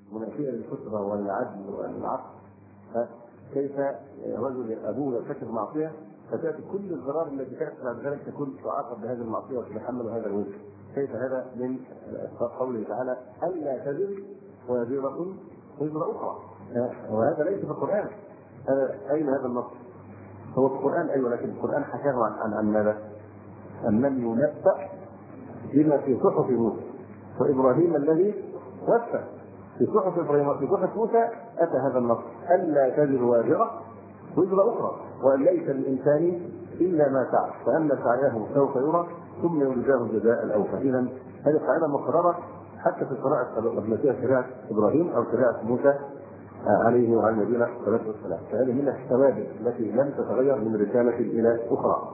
منافية للفطرة والعدل والعقل. كيف رجل أبوه يرتكب معصية فتأتي كل الضرار التي تأتي بعد ذلك تكون تعاقب بهذه المعصية وتتحمل هذا الوزر؟ كيف هذا من قوله تعالى ألا تزر وزيرة وزر أخرى؟ وهذا ليس في القرآن. أين هذا النص؟ هو في القرآن أيوة، لكن القرآن حكاه عن ماذا؟ أن من ينبأ بما في صحف موسى وإبراهيم الذي وفى. في صحف إبراهيم وفي صحف موسى أتى هذا النص ألا تزر وازرة وزر أخرى وأن ليس للإنسان إلا ما سعى فأن سعيه سوف يرى ثم يجزاه الجزاء الأوفى. إذا هذه قاعدة مقررة حتى في القراءة التي شريعة إبراهيم أو شريعة موسى عليه وعلى نبينا الصلاة والسلام. فهذه من الثوابت التي لم تتغير من رسالة إلى أخرى.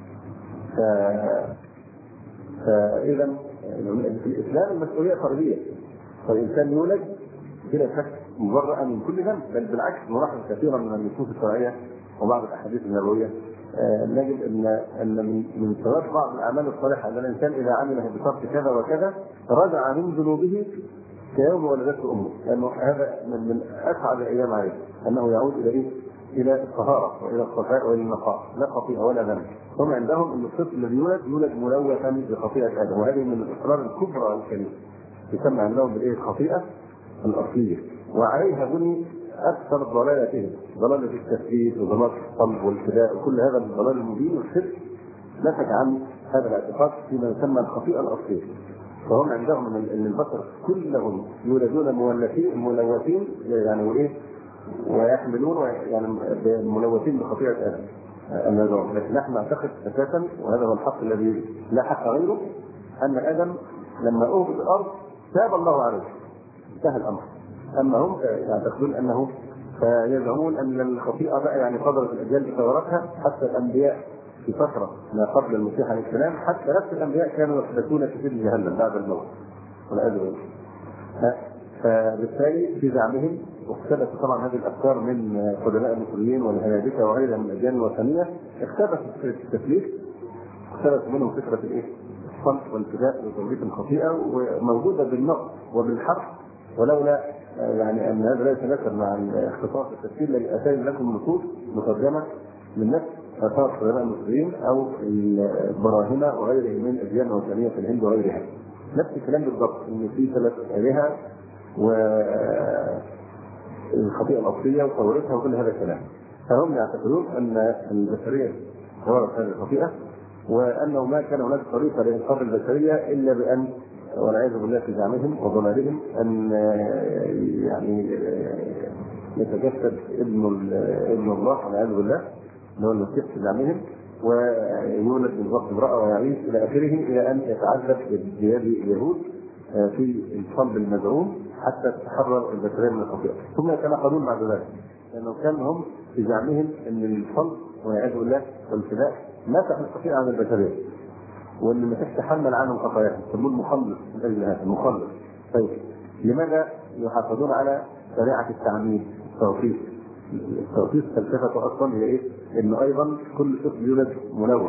فإذا في الإسلام المسؤولية فردية، فالإنسان يولد بلا شك مبرئا من كل ذنب، بل بالعكس نلاحظ كثيرا من النصوص الشرعية وبعض الأحاديث النبوية نجد أن من ثواب بعض الأعمال الصالحة أن الإنسان إذا عمله بشرط كذا وكذا رجع من ذنوبه كيوم ولدته أمه، لأنه هذا من أسعد الأيام عليه أنه يعود إلى الطهارة وإلى الصفاء وإلى النقاء، لا خطيئة ولا ذنب. هم عندهم أن الطفل الذي يولد ملوثا بخطيئة آدم، وهذه من الأسرار الكبرى الكريمة يسمى عندهم الخطيئة الأصلية، وعليها بني أكثر ضلالتهم، ضلالة التثبيت وضلالة الصلب والفداء وكل هذا الضلال المبين والشرك نتج عن هذا الاعتقاد فيما يسمى الخطيئة الأصلية. فهم عندهم ان البشر كلهم يولدون ملوثين يعني وايه ويحملون يعني ملوثين بخطيئة آدم النظام. لكن نحن نعتقد اساسا وهذا هو الحق الذي لا حق غيره ان آدم لما أهبط الأرض تاب الله عليه، انتهى الأمر. أما هم يعتقدون أنه فيزعمون أن الخطيئة بقى يعني قدرت الأجيال بثورتها حتى الأنبياء في فترة ما قبل المسيح عليه السلام، حتى نفس الأنبياء كانوا يحدثون في سجن جهنم بعد الموت والعياذ بالله. فبالتالي في زعمهم واختلفت طبعا هذه الأفكار من قدماء المصريين والهنادكة وغيرها من الأديان الوثنية، اختلفت في التكليف، اختلفت منهم فكرة الصلب والفداء وتوجيه الخطيئة وموجودة بالنقص وبالحرف، ولولا يعني أن هذا لا يتناسب مع اختصاص التفسير الذي أتاني لكم نصوص مترجمة من نفس آثار قدماء المصريين أو البراهمة وغيرهم من الأديان الوثنية في الهند وغيرها. نفس الكلام بالضبط، إن في 3 آلهة والخطيئة الأصلية وثورتها وكل هذا الكلام. فهم يعتقدون أن البشرية ثورت هذه الخطيئة وأنه ما كان هناك طريقة لإنقاذ البشرية إلا بأن والعياذ بالله في زعمهم وضلالهم أن يعني يتجسد ابن الله والعياذ بالله اللي هو المسيح في زعمهم ويولد من وقت امرأة ويعيش إلى آخره إلى أن يتعذب بيد اليهود في الصلب المزعوم حتى تتحرر البشرية من الخطيئة. ثم يتناقضون بعد ذلك لأنه كان هم في زعمهم أن الصلب والعياذ بالله والفداء مسح الخطيئة عن البشرية وان المسيح تحمل عنهم خطاياهم، يسموه المخلص من اجل هذا المخلص. طيب لماذا يحافظون على شريعه التعميد التوقيت؟ التوقيت فلسفته اصلا هي ايه؟ انه ايضا كل طفل يولد ملوث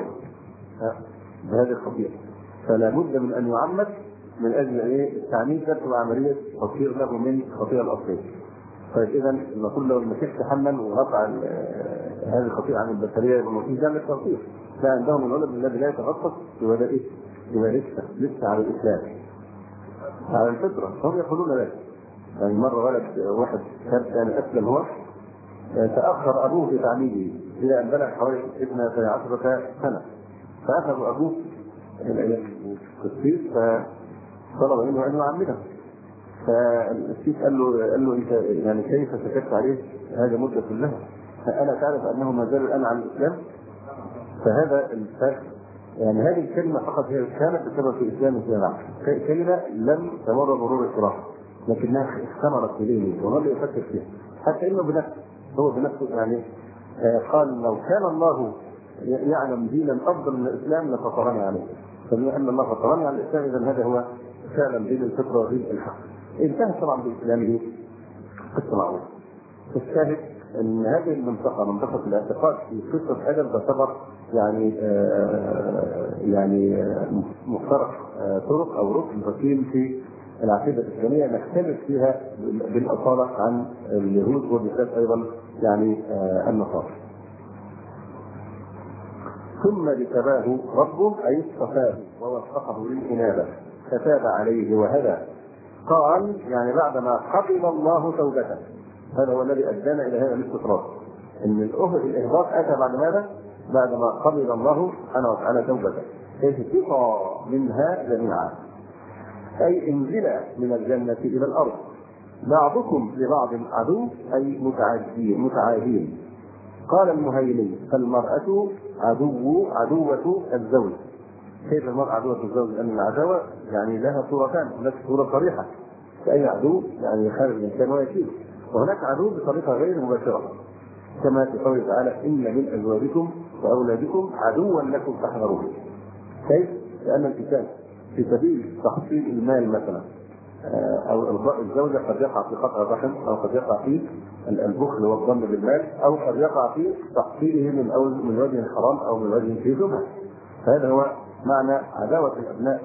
بهذه الخطيئه، فلا بد من ان يعمد من اجل ايه؟ التعميد تبقى عمليه تطهير له من الخطيئه الاصليه. طيب اذا نقول لو المسيح تحمل ورفع هذه الخطيئه عن البشريه يبقى المسيح جامع التوقيت. لا، عندهم الولد الذي لا يتغطس يبقى ايه؟ يبقى لسه على الاسلام على الفطره. هم يقولون ذلك. يعني مره ولد واحد كان يعني اسلم هو تاخر ابوه في تعميده الى ان بلغ حوالي 12 سنه، فاخذ ابوه القسيس فطلب منه ان يعمده. فالقسيس قال له انت يعني كيف سكت عليه هذه مده كلها؟ فانا تعرف انه ما زال الان على الاسلام. فهذا الفرق يعني هذه الكلمه فقط هي كانت بسبب في اسلام الجماعه، كلمه لم تمر مرور الصراحه لكنها استمرت في ذهنه وظل يفكر فيها حتى انه بنفسه يعني قال لو كان الله يعلم دينا افضل من الاسلام لفطرني عليه، فبما ان الله فطرني على الاسلام اذا هذا هو فعلا دين الفطره ودين الحق. انتهى طبعا باسلامه قصه معروفه. الشاهد ان هذه المنطقه منطقه الاعتقاد في قصه ادم تعتبر يعني مفترق طرق او ركن ركين في العقيده الاسلاميه نختلف فيها بالاصاله عن اليهود وبالذات ايضا يعني النصارى. ثم اجتباه ربه اي اصطفاه ووفقه للانابه فتاب عليه وهدى. قال يعني بعدما قبل الله توبته، هذا هو الذي ادانا الى هذا الاستطراد، ان الاهباط اتى بعد ماذا؟ بعدما قبل الله سبحانه وتعالى توبته، اهبطا منها جميعا اي انزل من الجنه الى الارض، بعضكم لبعض عدو اي متعادين. قال المهيمن فالمرأة عدوة الزوج. كيف المرأة عدوة الزوج؟ لأن العداوة يعني لها صورتان، هناك صورة صريحة فأي عدو يعني خارج الإنسان ويكيد، وهناك عدو بطريقة غير مباشرة كما في قوله تعالى إن من أزواجكم وأولادكم عدوا لكم فاحذروه. كيف؟ لأن الإنسان في سبيل تحصيل المال مثلا أو إرضاء الزوجة قد يقع في قطع الرحم، أو قد يقع في البخل والظن بالمال، أو قد يقع في تحصيله من وجه حرام أو من وجه فيه شبهة. فهذا هو معنى عداوة الأبناء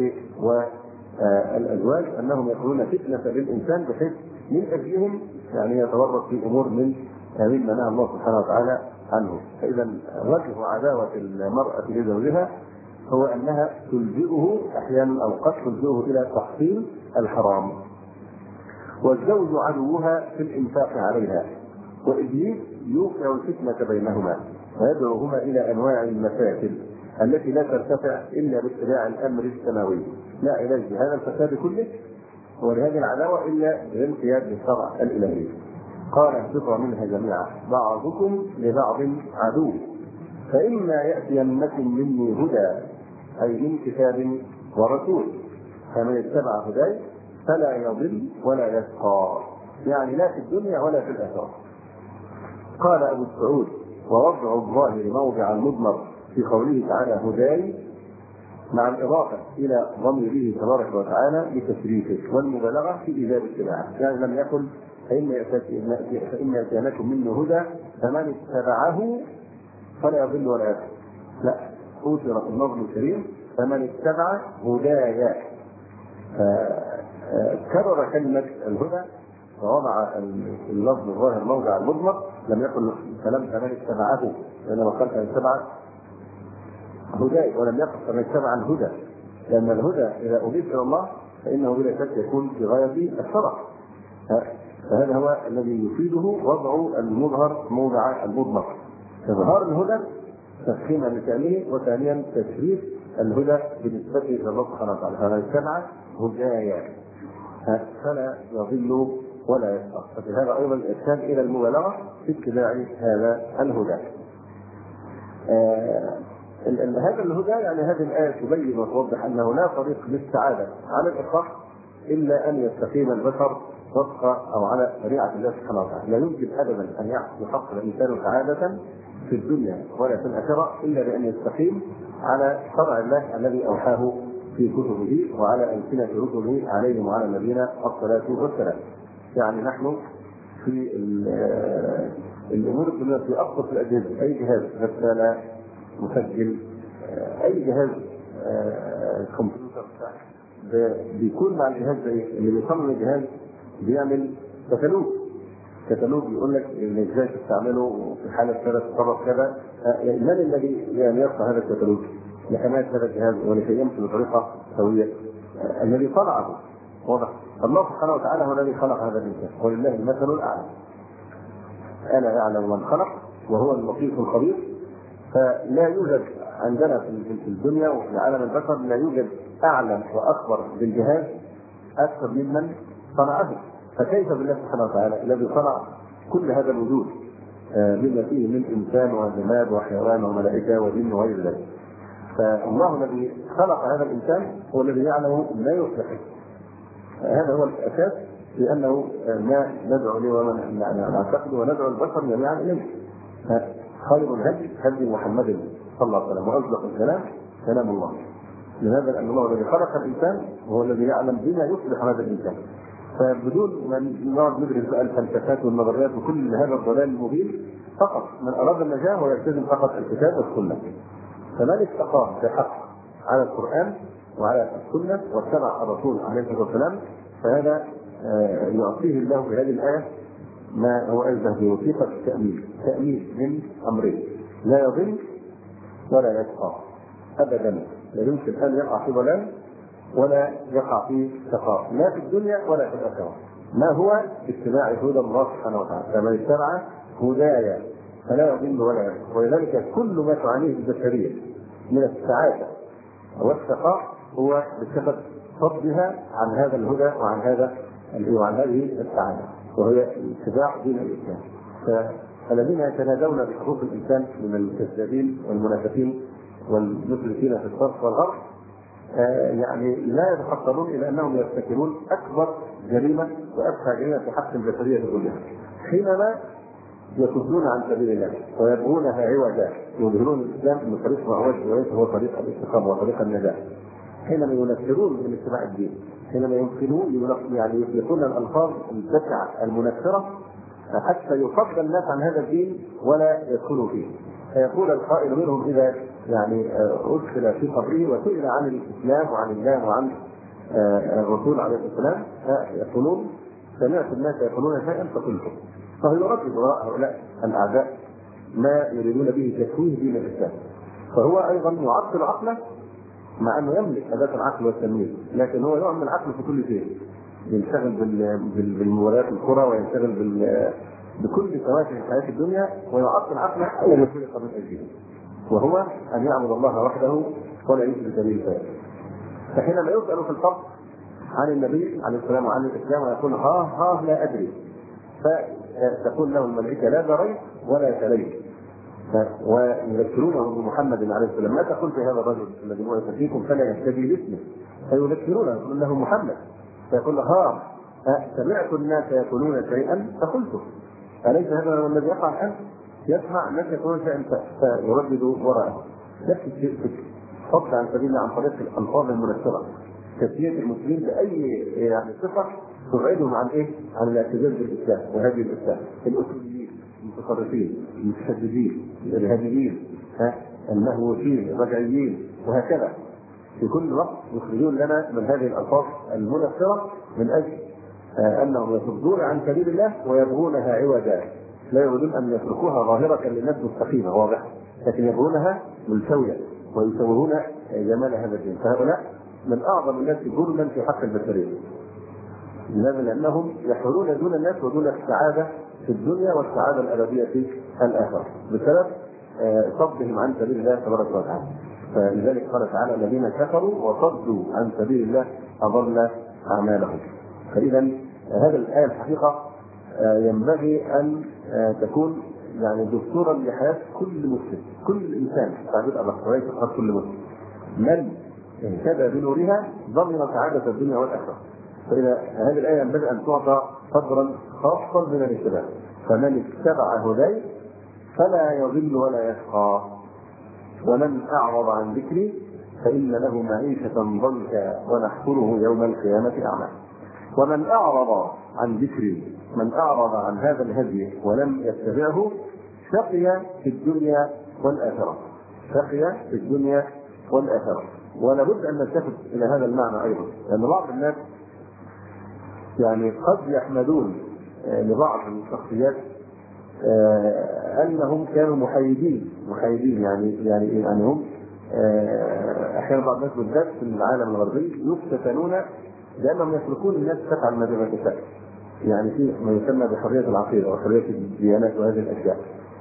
والأزواج، أنهم يكونون فتنة للإنسان بحيث من أجلهم يعني يتورط في أمور مما نهى الله سبحانه وتعالى عنه. فإذا وجه عداوة المرأة لزوجها هو أنها تلجئه أحيانا أو قد تلجئه إلى تحصيل الحرام. والزوج عدوها في الإنفاق عليها، وإبليس يوقع الفتنة بينهما ويدعوهما إلى أنواع المفاسد التي لا ترتفع إلا باتباع الأمر السماوي، لا علاج لهذا الفساد كله ولهذه العداوة إلا بالانقياد للشرع الإلهي. قال اهبطوا منها جميعا بعضكم لبعض عدو فإما يأتينكم مني هدى أي من كتاب ورسول فمن اتبع هداي فلا يضل ولا يشقى، يعني لا في الدنيا ولا في الآخرة. قال أبو السعود ووضع الظاهر موضع المضمر في قوله تعالى هداي مع الإضافة إلى ضميره تبارك وتعالى لتشريفه والمبالغة في إيجاب اتباعه، يعني لم يقل فإن يأتينكم منه هدى فمن اتبعه فلا يضل ولا يشقى، لا، أوتر في النظم الكريم فمن اتبع هدايا، كرر كلمة الهدى ووضع اللفظ الظاهر موضع المضمر، لم يقل فمن اتبعه، وإنما قال فمن اتبع هداي، ولم يقل فمن اتبع الهدى، لأن الهدى إذا أضيف إلى الله فإنه بلا شك يكون في غاية الشرع. فهذا هو الذي يفيده وضع المظهر موضع المضمر، إظهار الهدى تفخيما لشأنه، وثانيا تشريف الهدى بالنسبة إلى الله سبحانه وتعالى. فمن اتبع هدايا فلا يضل ولا يشقى، ففي هذا أيضا الإرشاد إلى المبالغة في اتباع هذا الهدى. هذا الهدى يعني هذه الآية تبين وتوضح أنه لا طريق للسعادة على الإطلاق إلا أن يستقيم البشر وفق أو على شريعة الله سبحانه وتعالى. لا يمكن أبدا أن يحصل الإنسان سعادة في الدنيا ولا في الآخرة إلا بأن يستقيم على شرع الله الذي أوحاه في كتبه وعلى ألسنة رسله عليهم وعلى نبينا الصلاة والسلام. يعني نحن في الأمور الدنيا في أبسط الأجهزة، أي جهاز غسالة مسجل أي جهاز كمبيوتر بيكون مع الجهاز اللي بيصمم الجهاز بيعمل كتالوج يقول لك ازاي تستعمله وفي حاله كذا تتصرف كذا. من الذي يعني يصنع هذا الكتالوج لحمايه هذا الجهاز ولكي يمشي بطريقه سويه؟ الذي صنعه واضح. الله سبحانه وتعالى هو الذي خلق هذا الانسان ولله المثل الاعلى. الا يعلم من خلق وهو اللطيف الخبير. فلا يوجد عندنا في الدنيا وفي عالم البشر لا يوجد اعلم واخبر بالجهاز اكثر ممن صنعه. فكيف بالله سبحانه وتعالى الذي صنع كل هذا الوجود بما فيه من انسان وجماد وحيوان وملائكه وجن وغير ذلك. فالله الذي خلق هذا الانسان هو الذي يعلم ما يصلحه. هذا هو الاساس لانه ما ندعو له ومن نعتقد وندعو البشر جميعا اليه. خير الهدي هدي محمد صلى الله عليه وسلم واصدق الكلام كلام الله. لهذا لان الله الذي خلق الانسان هو الذي يعلم بما يصلح هذا الانسان. فبدون ما نقعد ندرس بقى الفلسفات والنظريات وكل هذا الضلال المبين، فقط من اراد النجاه هو يلتزم فقط الكتاب والسنه. فمن استقام بحق على القران وعلى السنة واتبع الرسول عليه الصلاة والسلام، فهذا يعطيه الله في هذه الآية ما هو أشبه بوثيقة تأمين من أمرين: لا يضل ولا يشقى أبدا. لا يمكن أن يقع في ضلال ولا يقع في شقاء، لا في الدنيا ولا في الآخرة. ما هو اتباع هدى الله سبحانه وتعالى، فمن اتبع هدايا فلا يضل ولا يشقى. ولذلك كل ما تعانيه البشرية من السعادة والشقاء هو بسبب فضلها عن هذا الهدى وعن هذه السعادة، وهي اتباع دين الإسلام. فالذين يتنادون بحقوق الإنسان من الكذابين والمنافقين والمشركين في الشرق والغرب يعني لا يتحصلون إلى أنهم يرتكبون أكبر جريمة وأبشع جريمة في حق البشرية كلها، حينما يصدون عن سبيل الله ويبغونها عوجا، يظهرون الإسلام أنه طريق معوج وليس هو طريق الاستقامة وطريق النجاة. حينما ينفرون من اتباع الدين، حينما يطلقون الألفاظ البشعة المنفرة حتى يصد الناس عن هذا الدين ولا يدخلوا فيه. فيقول القائل منهم إذا أدخل في قبره وسئل عن الإسلام وعن الله وعن الرسول عليه السلام يقولون: سمعت الناس يقولون شيئا فقلته. فهو يردد وراء هؤلاء الأعداء ما يريدون به تشويه دين الإسلام. فهو أيضا يعطل عقله، مع أنه يملك أداة العقل والتمييز، لكن هو يعمل العقل في كل شيء، ينشغل بالمباريات الكرة وينشغل بكل فواكه الحياة الدنيا، ويعطل عقله أول خلق من أجله، وهو أن يعبد الله وحده ولا يشرك به شيئا. فحينما يسأل في الفرق عن النبي عليه السلام وعن الإسلام ويقول ها لا أدري، فتقول له الملائكة: لا دريت ولا تليت. ويذكرونه بمحمد عليه السلام: ما تقول في هذا الرجل الذي بعث فيكم فلا يهتدي باسمه؟ فيذكرونه يقول له محمد، فيقول له: سمعت الناس يقولون شيئا فقلته. أليس هذا الذي يقع الآن؟ يسمع الناس يقولون شيئا فيردد وراءه. نفس الشيء فضل عن سبيل الله عن طريق الألفاظ المنفرة، تسمية المسلمين بأي صفة تبعدهم عن عن الاعتزاز بالإسلام وهذه الإسلام: الأصوليين، المتطرفين، المتشددين، الإرهابيين، المهووسين، الرجعيين، وهكذا. في كل وقت يخرجون لنا من هذه الألفاظ المنفرة من أجل أنهم يصدون عن سبيل الله ويبغونها عوجا. لا يريدون أن يتركوها ظاهرة للناس مستقيمة واضحة، لكن يبغونها ملتوية ويسوون جمال هذا الدين. فهؤلاء من أعظم الناس ظلما في حق البشرية. لماذا؟ لأنهم يحولون دون الناس ودون السعادة في الدنيا والسعادة الأبدية في الآخرة بسبب صدهم عن سبيل الله تبارك وتعالى. فلذلك قال تعالى: الذين كفروا وصدوا عن سبيل الله أضل أعمالهم. فإذا هذه الآية الحقيقة ينبغي أن تكون دستورا لحياة كل مسلم، كل إنسان، تعبير الله وليس فقط كل مسلم. من اهتدى بنورها ضمن سعادة الدنيا والآخرة. فإذا هذه الآية ينبغي أن تعطى قدرا خاصا من الاتباع: فمن اتبع هداي فلا يضل ولا يشقى، ومن أعرض عن ذكري فإن له معيشة ضنكا ونحشره يوم القيامة أعمى. ومن أعرض عن ذكري، من أعرض عن هذا الهدي ولم يتبعه شقي في الدنيا والآخرة، شقي في الدنيا والآخرة. ولابد أن نلتفت إلى هذا المعنى أيضا، لأن بعض الناس قد يحمدون لبعض الشخصيات أنهم كانوا محايدين، يعني هم أحيانا بعض الناس بالذات في العالم الغربي يفتتنون لأنهم يتركون الناس تفعل ما تشاء، في ما يسمى بحرية العقيدة وحرية الديانات وهذه الأشياء.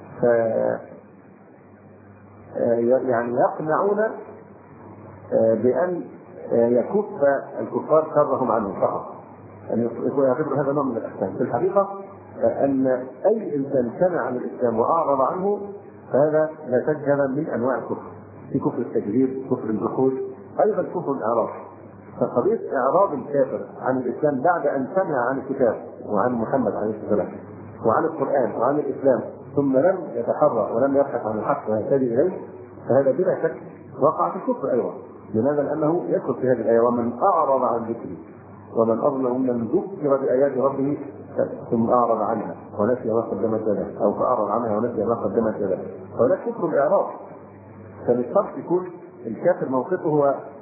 يقنعون بأن يكف الكفار شرهم عنهم فقط، يعتبر هذا نوع من الإحسان. في الحقيقة أن أي إنسان سمع عن الإسلام وأعرض عنه فهذا لا شك هذا من أنواع الكفر. في كفر التكذيب، كفر الجحود، أيضا كفر الإعراض. فقضية إعراض الكافر عن الإسلام بعد أن سمع عن الكتاب وعن محمد عليه السلام وعن القرآن وعن الإسلام ثم لم يتحرى ولم يبحث عن الحق ويهتدي إليه، فهذا بلا شك وقع في الكفر أيضا. لماذا؟ لأنه يدخل في هذه الآية: ومن أعرض عن ذكري ومن أظلم ممن ذكر بآيات ربه ثم أعرض عنها ونسي ما قدمت يده، أو فأعرض عنها ونسي ما قدمت يده. فهذا كفر الإعراض. فمن شرط يكون الكافر موقفه هو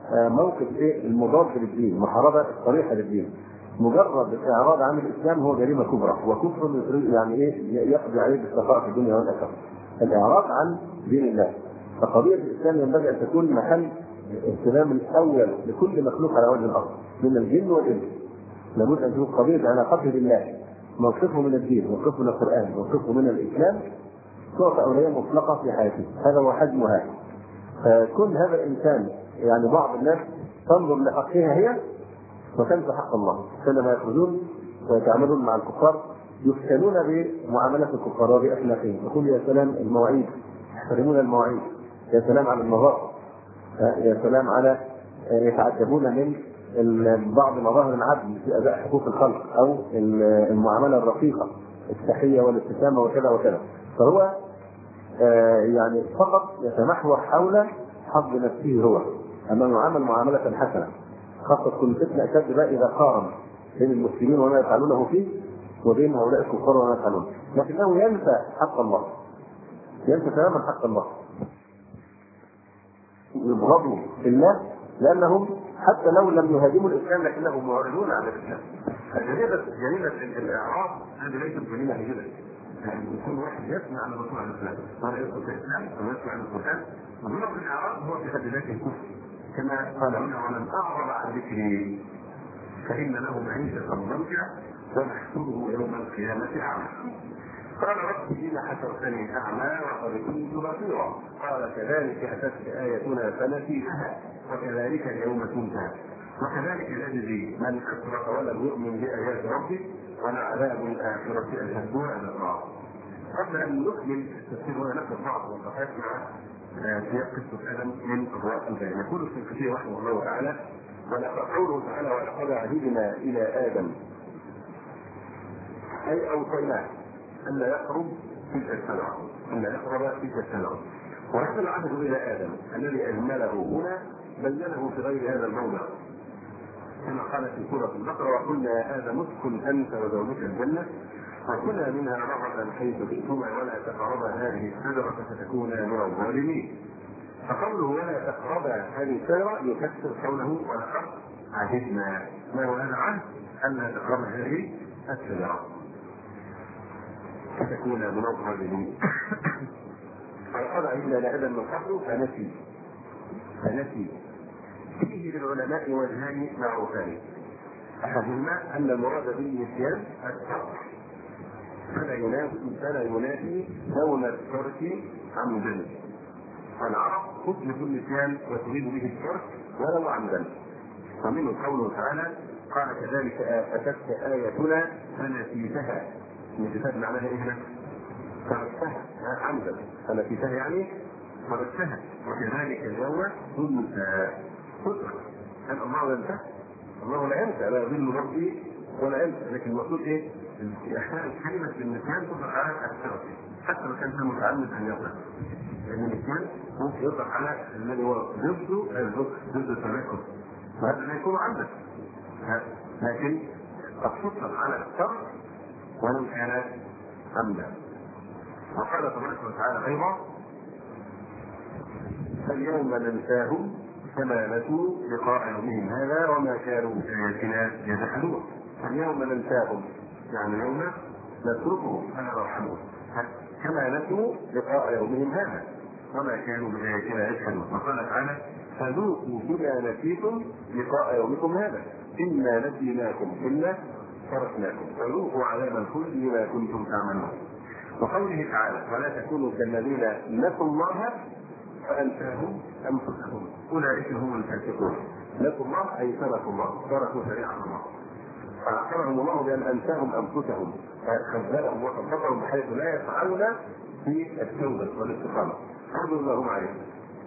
موقف المضاد للدين، محاربه صريحه للدين. مجرد الاعراض عن الاسلام هو جريمه كبرى وكفر يعني يقضي عليه بالشقاء في الدنيا والاخره. الاعراض عن دين الله. فقضيه الاسلام ينبغي ان تكون محل الاهتمام الاول لكل مخلوق على وجه الارض من الجن والانس. لابد ان تكون قضيه علاقته بالله، موقفه من الدين، موقفه من القران، موقفه من الاسلام، تعطى اولويه مطلقه في حياته. هذا هو حجمها. فكل هذا الانسان يعني بعض الناس تنظر لحقها هي وتنسى حق الله. حينما يخرجون ويتعاملون مع الكفار يفتنون بمعامله الكفار وباخلاقهم. يقول يا سلام المواعيد، يحترمون المواعيد، يا سلام على النظافه، يا سلام على يتعجبون من بعض مظاهر العدل في اداء حقوق الخلق او المعامله الرقيقه، التحيه والابتسامه وكذا وكذا. فهو يعني فقط يتمحور حول حظ نفسه هو، اما يعامل معامله حسنه. خاصه كل فتنه اشد بقى اذا قارن بين المسلمين وما يفعلونه فيه وبين هؤلاء الكفار وما يفعلون، لكنه ينسى حق الله، ينسى تماما حق الله. يبغضوا الله لانهم حتى لو لم يهاجموا الاسلام لكنهم معرضون عن الاسلام. جريمه الاعراض هذه ليست جريمه هجره. يعني كل واحد يسمع عن الرسول عليه السلام، صار يدخل في الاسلام او يسمع عن القران، ومجرد الاعراض هو في حد ذاته الكفر. كما قال هنا: ومن اعرض عن ذكري فان له معيشه ضنكا ونحشره يوم القيامه اعمى. قال: رب لم حشرتني اعمى وقد كنت بصيرا. قال: كذلك اتتك اياتنا فنسيتها وكذلك اليوم تنسى وكذلك نجزي من اشرك ولم يؤمن بايات ربه ولعذاب الاخره اشد وابقى. قبل ان نكمل التفسير هنا ناخذ بعض الوقفات مع سياق قصه ادم من الروايات البيان. يقول ابن كثير رحمه الله تعالى: قوله تعالى: ولقد عهدنا الى ادم، اي اوصيناه ان لا يقرب تلك الشجره، ان لا يقرب تلك الشجره. وهذا العهد الى ادم الذي اجمله هنا بينه في غير هذا الموضع، كما قال في سوره البقره: وقلنا يا ادم اسكن انت وزوجك الجنه وكلا منها رغدا حيث شئتما ولا تقربا هذه الشجره فتكونا من الظالمين. فقوله ولا تقربا هذه الشجره يفسر قوله ولقد عهدنا. ما هو هذا العهد؟ ان لا تقربا هذه الشجره فتكون من الظالمين. فلقد عهدنا الى ادم من قبل فنسي. فيه للعلماء وجهان معروفان: احدهما ان المراد بالنسيان الترك، فلا ينافي كون الترك عمدا. والعرب تطلق النسيان وتريد به الترك ولو عمدا. ومنه قوله تعالى: قال كذلك اتتك اياتنا فنسيتها. نسيتها معناها ايه هنا؟ تركتها عمدا، فنسيتها يعني تركتها وكذلك اليوم تنسى. تترك. هل الله ينسى؟ الله لا ينسى، لا يضل ربي ولا ينسى، لكن المقصود ايه؟ احيانا كلمه النسيان تطلق على الترك حتى لو كان متعمد ان يطلق، لان النسيان ممكن يطلق على الذي هو ضد التنكر، وهذا لا يكون عمدا، لكن قد تطلق على الترك ولو كان عمدا. وقال تبارك وتعالى ايضا: فاليوم ننساهم كما نسوا لقاء يومهم هذا وما كانوا بآياتنا يجحدون. اليوم ننساهم يعني يوم نتركهم فلا نرحمهم كما نسوا لقاء يومهم هذا وما كانوا بآياتنا يجحدون. وقال تعالى: فذوقوا بما نسيتم لقاء يومكم هذا إنا نسيناكم إلا تركناكم فذوقوا عذاب الخلد بما كنتم تعملون. وقوله تعالى: ولا تكونوا كالذين نسوا الله فأنساهم أنفسهم أولئك هم الفاسقون. نسوا الله أي تركوا الله، تركوا شريعة الله، فأعتبرهم الله بأن أنساهم أنفسهم، فخذلهم وخطبهم بحيث لا يسعون في التوبة والاستقامة، حفظوا ما هم عليه.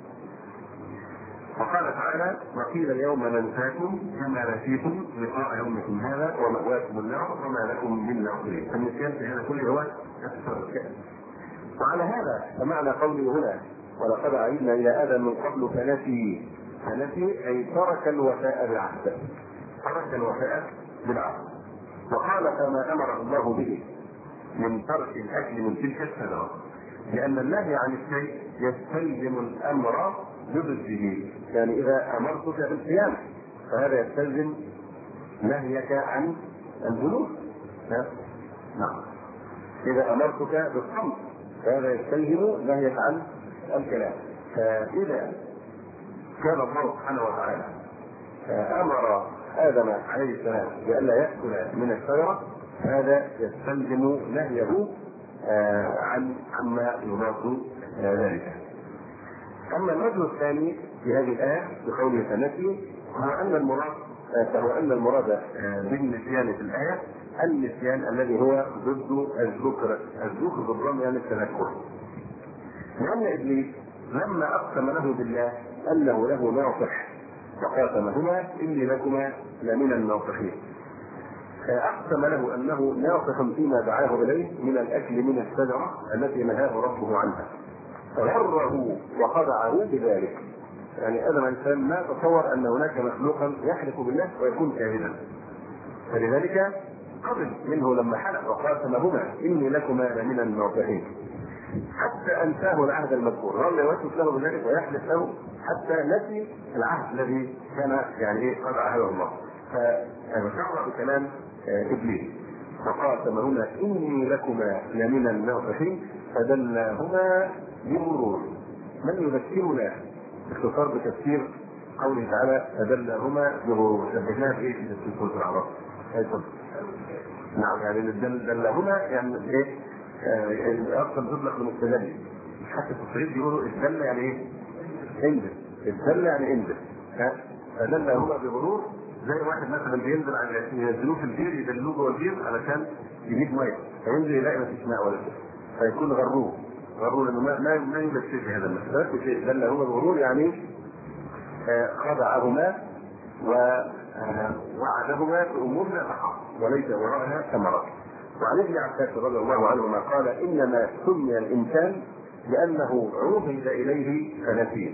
وقال تعالى: وقيل اليوم ننساكم كما نسيتم لقاء يومكم هذا ومأواكم النار وما لكم من ناصرين. فالنسيان في هذا كله هو الترك. وعلى هذا فمعنى قوله هنا: ولقد عهدنا الى ادم من قبل فنسي اي ترك الوفاء بالعهد، ترك الوفاء بالعهد. وقال: كما امر الله به من ترك الاكل من تلك الشجره، لان النهي عن الشيء يستلزم الامر بضده، يعني إذا أمرتك بالصيام فهذا يستلزم نهيك عن الجلوس. نعم. إذا أمرتك بالصمت فهذا يستلزم نهيك عن الكلام. فإذا كان الله سبحانه وتعالى أمر آدم عليه السلام بألا يأكل من الشجرة هذا يستلزم نهيه عما يضاد ذلك. أما الوجه الثاني في هذه الآية بقوله فنسي هو أن المراد بالنسيان في الآية النسيان الذي هو ضد الذكر بالضم يعني التذكر. لأن إبليس لما أقسم له بالله أنه له ناصح وقاسمهما إني لكما لمن الناصحين، أقسم له أنه ناصح فيما دعاه إليه من الأكل من الشجرة التي نهاه ربه عنها، فغره وخدعه بذلك. يعني آدم الإنسان ما تصور أن هناك مخلوقا يحلف بالله ويكون كاذبا، فلذلك قبل منه لما حلف وقاسمهما إني لكما لمن الناصحين، حتى أنساه العهد المذكور، ظل يوسوس له بذلك ويحلف له حتى نسي العهد الذي كان يعني قد عهده الله. فشعر بكلام إبليس فقاسمهما إني لكما لمن الناصحين فدلاهما بغرور. من يذكرنا باختصار بتفسير قوله تعالى فدلاهما بغرور؟ شبهناه بإيه في سورة الأعراف؟ نعم، يعني دلاهما يعني إيه؟ أصلا تطلق للمستدل، حتى في الصعيد بيقولوا الدل يعني إيه؟ انزل. الدل يعني انزل. فدلاهما بغرور زي واحد مثلا بينزل على ينزلوه في البير يدلوه جوه البير علشان يجيب ميه، فينزل يلاقي ما فيش ماء ولا شيء فيكون غروه لانه ما يوجد شيء في هذا المسألة شيء. دلهما بغرور يعني خدعهما ووعدهما بامور لا تحق وليس وراءها ثمرات. وعن ابن عباس رضي الله عنهما قال انما سمي الانسان لانه عوهد اليه فنسي،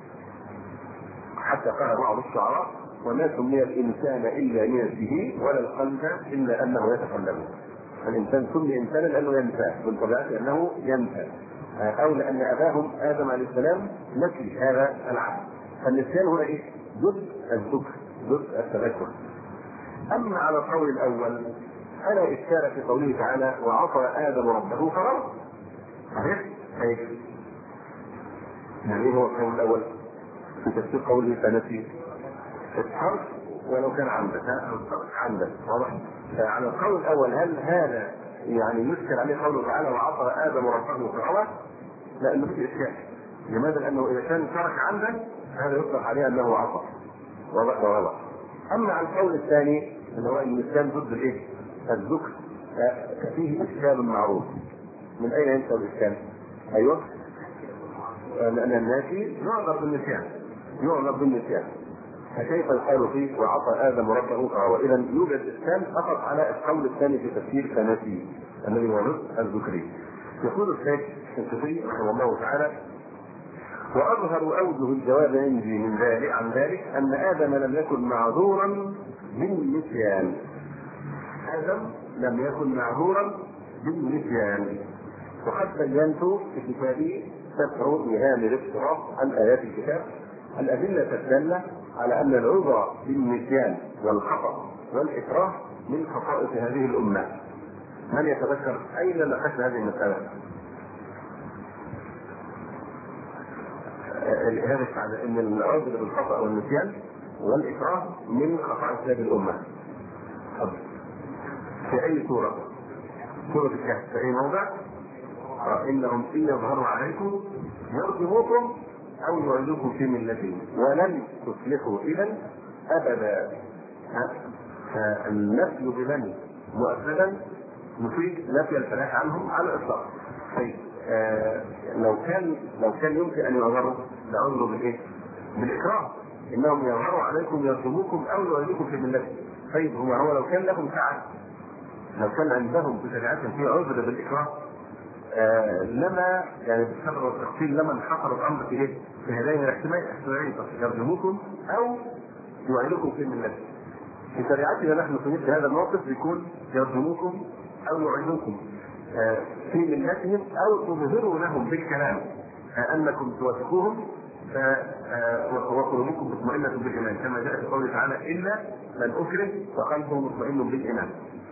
حتى قال بعض الشعراء وما سمي الانسان الا لنفسه ولا القلب الا انه يتقلب. الانسان سمي انسانا لانه ينسى من طبيعته انه ينسى، او لان اباهم ادم عليه السلام نسي هذا العهد. فالنسيان هنا ايه؟ ضد الذكر، ضد التذكر. اما على القول الاول فلا اشكال في قوله تعالى وعصى ادم ربه فغوى. صحيح؟ يعني ايه هو القول الاول في تفسير قوله فنسي؟ الحرف ولو كان عندك واضح. على القول الاول هل هذا يعني يشكل عليه قوله تعالى وعصى ادم ربه فغوى؟ لا، انه في اشكال. لماذا؟ لانه اذا كان ترك عندك هذا يطلق عليه انه عصى، واضح وواضح. اما على القول الثاني اللي هو النسيان ضد الايه؟ الذكر، فيه اشكال معروف. من اين ينشا الاشكال؟ ايوه، لان الناسي يعذر بالنسيان، فكيف الحال فيه وعصى ادم ربه فغوى؟ اذا يوجد اشكال فقط على القول الثاني في تفسير فنسي الذي هو ضد الذكري. يقول الشيخ الشنقيطي رحمه الله تعالى واظهر اوجه الجواب عندي عن ذلك ان ادم لم يكن معذورا بالنسيان. ادم لم يكن معذورا بالنسيان، وقد بينت في كتابي سفر مهام الافتراض عن ايات الكتاب الادله الداله على ان العذر بالنسيان والخطا والاكراه من خصائص هذه الامه. من يتذكر اين ناقشنا هذه المساله؟ هذا على ان العذر بالخطا والنسيان والاكراه من خصائص هذه الامه. في اي سوره؟ سوره الكهف. في اي موضع؟ انهم ان يظهروا عليكم يرجموكم او يعيدوكم في ملتهم ولن تفلحوا اذا ابدا. فالنفي بمن مؤكدا يفيد نفي الفلاح عنهم على الاطلاق. طيب لو كان يمكن ان يعذروا لعذروا بالايه؟ بالاكراه. انهم يظهروا عليكم يرجموكم او يعيدوكم في ملتهم. طيب هو لو كان لهم سعه، لو كان عندهم في شريعتهم في عذر بالاكراه لما يعني بالشر والتقتيل لما انحصر الامر في ايه؟ في هذين الاحتمالين يرجموكم او يعيدوكم في ملتهم. في شريعتنا نحن في مثل هذا الموقف يكون يرجموكم او يعيدوكم في ملتهم او تظهروا لهم بالكلام انكم توافقوهم وقلوبكم مطمئنة بالإيمان كما جاء في قوله تعالى إلا من أكره فقلبه مطمئن بالإيمان.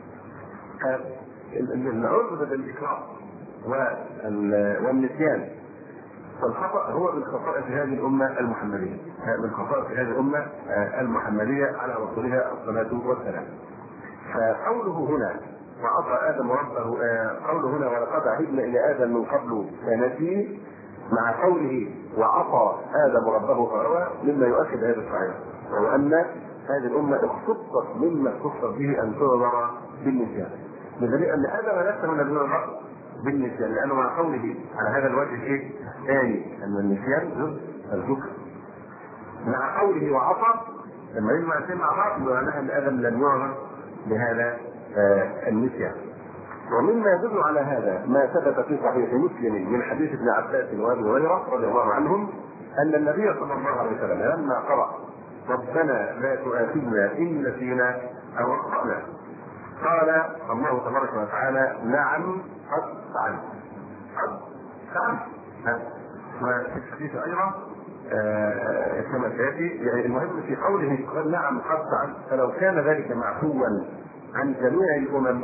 العذر بالإكراه والنسيان فالخطأ هو من خصائص هذه الأمة المحمدية، من خصائص هذه الأمة المحمدية على رسولها الصلاة والسلام. فقوله هنا وعصى آدم ربه، قوله هنا ولقد عهدنا إلى آدم من قبل فنسي، مع قوله وعصى آدم ربه فغوى مما يؤكد هذا الصحيح، وهو أن هذه الأمة اختصت مما اختصت به أن تعذر بالنسيان، بدليل أن آدم نفسه الذي يعذر بالنسيان، لأنه مع قوله على هذا الوجه شيء ثاني أن النسيان جزء الذكر، مع قوله وعصى لما يجمع الاثنين مع بعض معناها أن آدم لم يعذر بهذا النسيان. ومما يدل على هذا ما ثبت في صحيح مسلم من حديث ابن عباس وابي هريره رضي الله عنهم ان النبي صلى الله عليه وسلم لما قرأ ربنا لا تؤاخذنا ان نسينا او اخطأنا قال الله تبارك وتعالى نعم قد فعلت، قد فعلت. وفي الحديث ايضا كما سياتي، يعني المهم في قوله قال نعم قد فعلت، فلو كان ذلك معفوا عن جميع الامم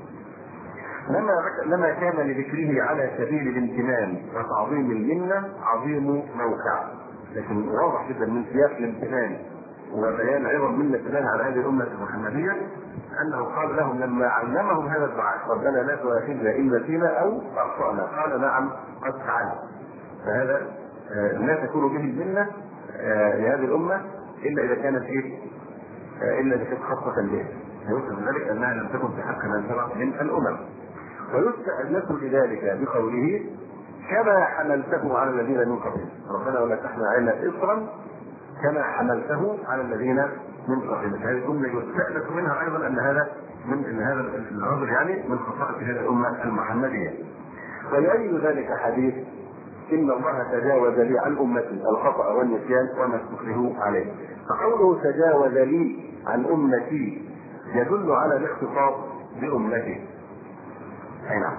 لما كان لذكره على سبيل الامتنان وتعظيم المنه عظيم موقع، لكن واضح جدا من سياق الامتنان وبيان عظم منه الله على هذه الامه المحمديه انه قال لهم لما علمهم هذا الدعاء ربنا لا تؤاخذنا ان نسينا او اخطانا قال نعم قد فعلت. فهذا لا تكون به المنه لهذه الامه الا اذا كانت الا اذا كانت خاصه به، يوصف ذلك انها لم تكن في حق من سبق من الامم. ويستأنس لذلك بقوله كما حملته على الذين من قبلهم، ربنا ولا تحمل علينا إصرا كما حملته على الذين من قبلهم. هذه الجملة يستأنس منها أيضا أن هذا العذر يعني من خصائص هذه الأمة المحمدية. ويؤيد ذلك حديث إن الله تجاوز لي عن أمتي الخطأ والنسيان وما استكرهوا عليه. فقوله تجاوز لي عن أمتي يدل على الاختصاص بأمته. أي نعم.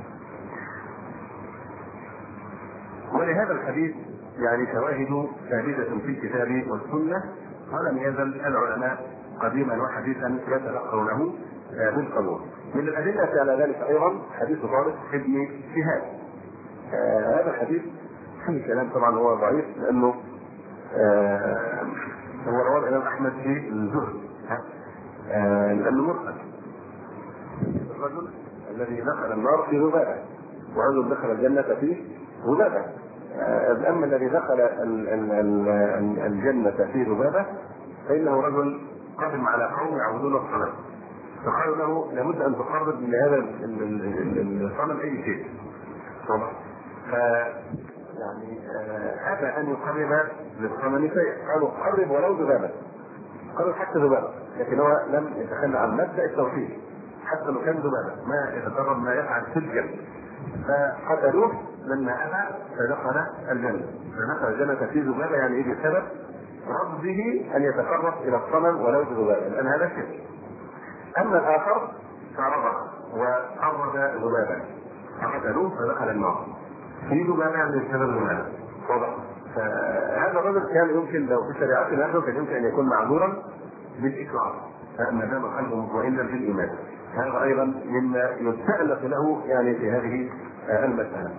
ولهذا الحديث يعني شواهد ثابتة في الكتاب والسنة، ولم يزل العلماء قديما وحديثا يتلقونه بالقبول. من الأدلة على ذلك أيضا حديث طارق ابن شهاب. هذا الحديث فيه كلام طبعا هو ضعيف لأنه هو رواه الإمام أحمد في الزهد، لأنه مرسل. الرجل الذي دخل النار في ذبابة ورجل دخل الجنة في ذبابة، أما الذي دخل الجنة في ذبابة فإنه رجل قدم على قوم يعبدون الصنم، فقالوا له لابد أن تقرب لهذا الصنم أي شيء، يعني أبى أن يقرب للصنم شيء، قالوا قرب ولو ذبابة، قالوا حتى ذبابة، لكن هو لم يتخلى عن مبدأ التوحيد حتى لو كان ذبابة ما يتقرب ما يفعل سجا، فقتلوه لما أبى فدخل الجنة، فدخل الجنة في ذبابة يعني إيه بسبب رفضه أن يتقرب إلى الصنم ولو بذبابة، لأن هذا شرك. أما الآخر فرفض وقرب ذبابا فقتلوه فدخل النار في ذبابة يعني بسبب ذبابة. فهذا الرجل كان يمكن لو في شريعتنا نحن كان يمكن أن يكون معذورا بالإكراه ما دام قلبه مطمئنا بالإيمان. هذا أيضا مما يستأنس له يعني في هذه المسألة.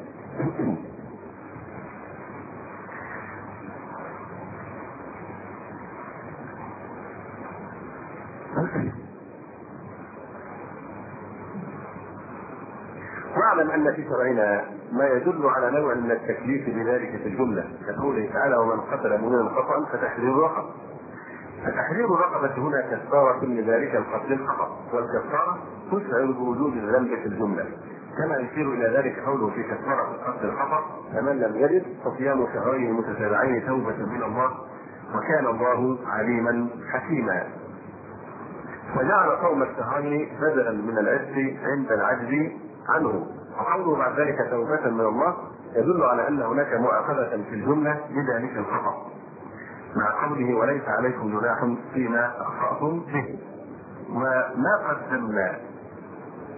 واعلم أن في شرعنا ما يدل على نوع من التكليف بذلك في الجملة، كقوله تعالى ومن قتل مؤمنا خطأ فتحرير رقبة. فتحرير الرقبة هنا كفارة لذلك القتل الخطأ، والكفارة تشعر بوجود الذنب في الجملة، كما يشير إلى ذلك قوله في كفارة القتل الخطأ فمن لم يجد فصيام شهرين متتابعين توبة من الله وكان الله عليما حكيما. وجعل صوم الشهرين بدلا من العتق عند العجز عنه، وقوله بعد ذلك توبة من الله يدل على أن هناك مؤاخذة في الجملة بذلك الخطأ، مع قوله وليس عليكم جناح فيما أخطأتم به. وما قدمنا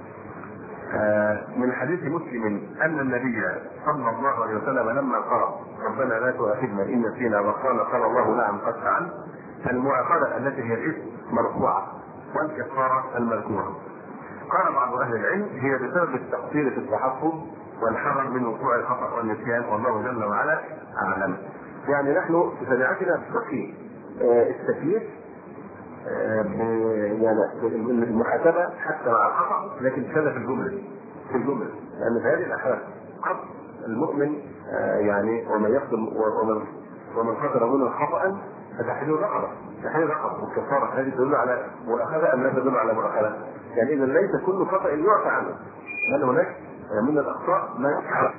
من حديث مسلم أن النبي صلى الله عليه وسلم لما قرأ ربنا لا تؤاخذنا ان نسينا واخطانا قال الله نعم قد فعلت، المؤاخذه التي هي الاثم مرفوعه والكفاره المذكوره. قال بعض اهل العلم هي بسبب التقصير في التحفظ والحذر من وقوع الخطا والنسيان، والله جل وعلا اعلم. يعني نحن في شريعتنا في التكليف يعني المحاسبه حتى مع الخطا، لكن كذا في الجمله لان في هذه الاحوال قد المؤمن يعني ومن يقتل ومن قتل منه خطا فتحرير رقبه والكفاره هذه تدل على مؤاخذه ام لا تدل على مؤاخذه؟ يعني اذا ليس كل خطا يعفى عنه، بل هناك من الاخطاء ما يحرم.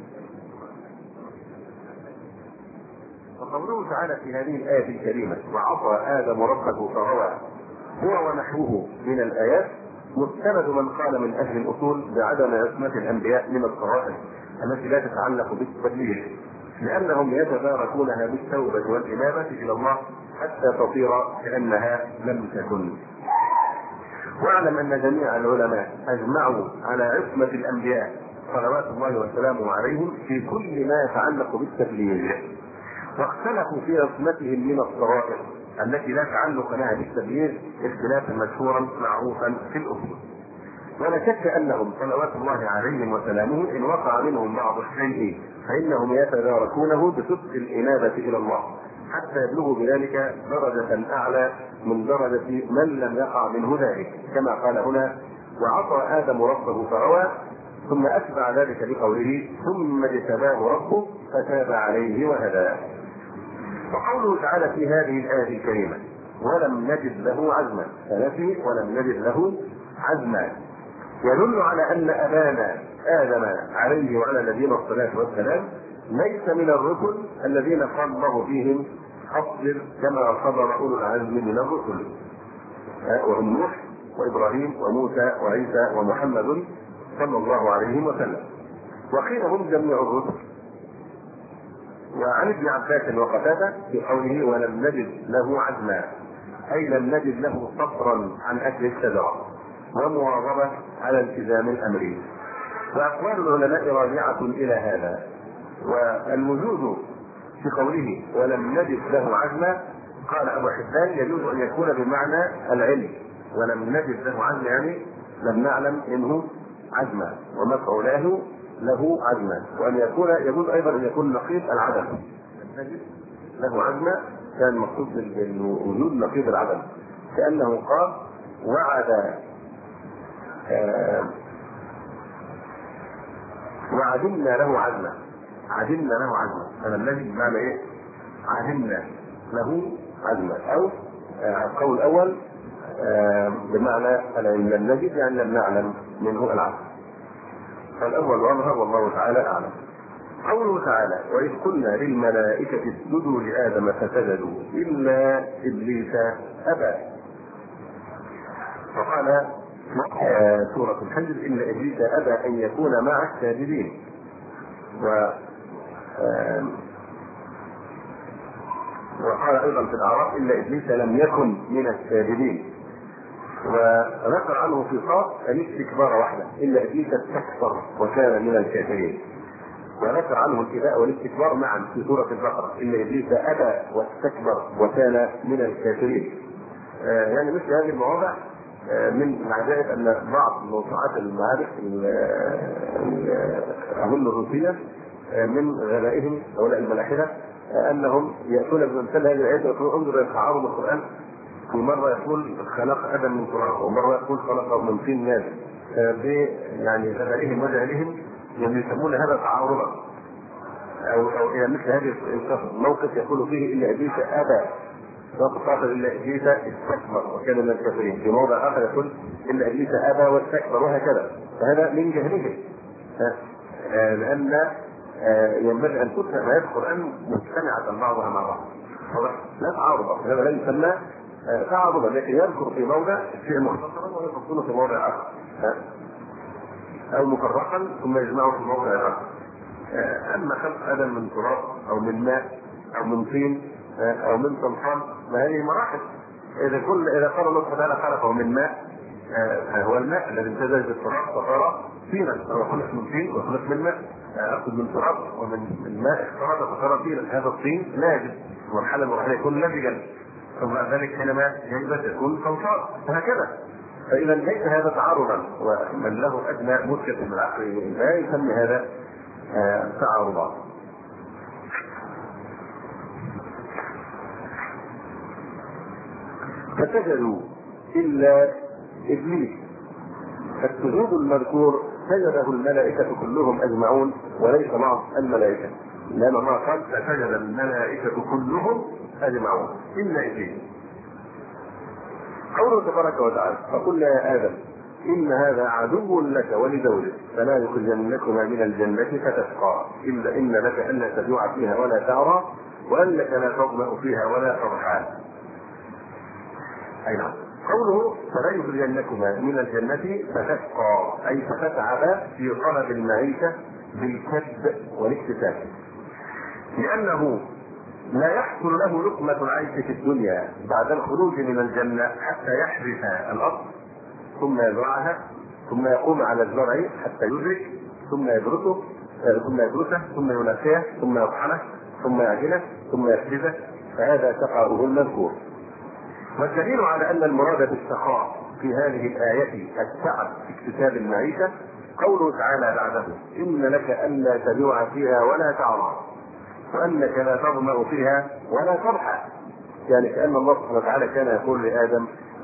وقوله تعالى في هذه الآية الكريمة وعصى آدم ربه فغوى هو ونحوه من الآيات مستند من قال من أهل الأصول بعدم عصمة الأنبياء من الصغائر التي لا تتعلق بالتبليغ، لأنهم يتداركونها بالتوبة والإنابة إلى الله حتى تصير كأنها لم تكن. واعلم أن جميع العلماء أجمعوا على عصمة الأنبياء صلوات الله وسلامه عليهم في كل ما يتعلق بالتبليغ، واختلفوا في عصمتهم من الصغائر التي لا تعلق لها بالتبليغ اختلافا مشهورا معروفا في الاصول. ولا شك انهم صلوات الله عليهم وسلامه ان وقع منهم بعض الشيء فانهم يتداركونه بصدق الانابه الى الله حتى يبلغوا بذلك درجه اعلى من درجه من لم يقع منه ذلك، كما قال هنا وعصى ادم ربه فغوى، ثم اتبع ذلك بقوله ثم اجتباه ربه فتاب عليه وهداه. وقوله تعالى في هذه الآية الكريمة ولم نجد له عزما، فنفي ولم نجد له عزما يدل على أن أبانا آدم عليه وعلى نبينا الصلاة والسلام ليس من الرسل الذين قال الله فيهم أصبر كما صبر أولو العزم من الرسل، وهم نوح وإبراهيم وموسى وعيسى ومحمد صلى الله عليه وسلم. وقيل هم جميع الرسل. وعن ابن عباس وقتاده في قوله ولم نجد له عزما اي لم نجد له صبرا عن اكل الشجره ومواظبه على التزام الامر. واقوال العلماء راجعه الى هذا. والوجود في قوله ولم نجد له عزما قال ابو حبان يجوز ان يكون بمعنى العلم، ولم نجد له عزما يعني لم نعلم منه عزما ومفعولاه له عزما، وان يكون يجوز ايضا ان يكون نقيض العدم، نجد له عزما كان مقصود بالوجود نقيض العدم، كانه قال وعدمنا له عزما، عدمنا له عزما، هذا الذي بمعنى ايه؟ عدمنا له عزما، او القول الاول بمعنى لم نجد يعني لم نعلم منه العزم، فالأول أظهر والله تعالى أعلم. قوله تعالى وإذ قلنا للملائكة اسجدوا لآدم فسجدوا إلا إبليس أبى، وقال سورة الحجر إلا إبليس أبى أن يكون مع الساجدين. وقال أيضا في الأعراف إلا إبليس لم يكن من الساجدين. وذكر عنه في صاد الاستكبار وحده إلا إبليس استكبر وكان من الكافرين، وذكر عنه الإباء والاستكبار معا في سورة البقرة إلا إبليس أبى واستكبر وكان من الكافرين. يعني مثل هذه المواضع من العجائب أن بعض موسوعات المعارف أظن الروسية من غبائهم هؤلاء الملاحدة أنهم يأتون بمثل هذه الآيات ويقولون انظر إلى تعارض القرآن، في مرة يقول خلق آدم من تراب ومرة يقول خلقه من طين نازل، يعني غبائهم وجهلهم يعني يسمون هذا تعارضا، أو إلى مثل هذه الموقف يقول فيه إلا إبليس أبى وقال إلا إبليس استكبر وكان من الكافرين، في موضع آخر يقول إلا إبليس أبى واستكبر وهكذا، فهذا من جهلهم، لأن ينبغي أن تفهم آيات القرآن مجتمعة بعضها مع بعض، لا تعارض، هذا لا يسمى تعارضا، لكن يذكر في موضع شيء مختصرا ويفصله في موضع آخر، أو مفرقا ثم يجمعه في موضع آخر. أما خلق آدم من تراب أو من ماء أو من طين أو من صلصال، ما هذه مراحل. إذا قال الله تعالى خلقه من ماء هو الماء الذي امتزج بالتراب فصار طينا، هو خلق من طين وخلق من ماء، اخذ من تراب ومن الماء اختلط فصار طينا. هذا الطين لازم المرحله الاولى يكون لزجا، ثم ذلك حينما ينبت يكون صلصال وهكذا. فاذا ليس هذا تعارضا، ومن له ادنى مشكله من العقل لا يسمي هذا تعارضا. فسجدوا الا ابليس، فالسجود المذكور سجده الملائكه كلهم اجمعون وليس بعض الملائكه، لان الله قال فسجد الملائكه كلهم اجمعون الا ابليس. قوله تبارك وتعالى فقل يا ادم ان هذا عدو لك ولزوجك فلا يخرجنكما من الجنه فتشقى الا ان لك الا تجوع فيها ولا تعرى وانك لا تظمأ فيها ولا تضحى. اي نعم. قوله فلا يخرجنكما من الجنه فتشقى اي فتتعب في طلب المعيشه بالكد والاكتساب، لانه لا يحصل له لقمة العيش في الدنيا بعد الخروج من الجنة حتى يحرث الأرض ثم يزرعها ثم يقوم على الزرع حتى يدرك ثم يدرسه ثم ينسيه ثم يطحنه ثم يعجنه ثم يفرزه، فهذا شقاؤه المذكور. والدليل على أن المراد بالشقاء في هذه الآية التعب في اكتساب المعيشة قوله تعالى بعده إن لك ألا تجوع فيها ولا تعرى وأنك لا تظمأ فيها ولا تضحى، يعني كأن الله سبحانه وتعالى كان يقول لآدم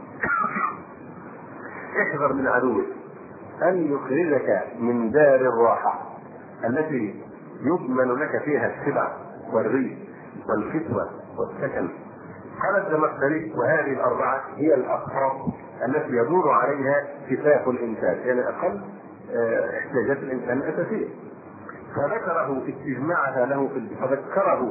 احذر من عدوك أن يخرجك من دار الراحة التي يضمن لك فيها الشبع والريح والكسوة والسكن. قال الزمخشري وهذه الأربعة هي الأقطاب التي يدور عليها كفاف الإنسان، يعني أقل احتياجات الإنسان الأساسية، فذكره استجماعها له فذكره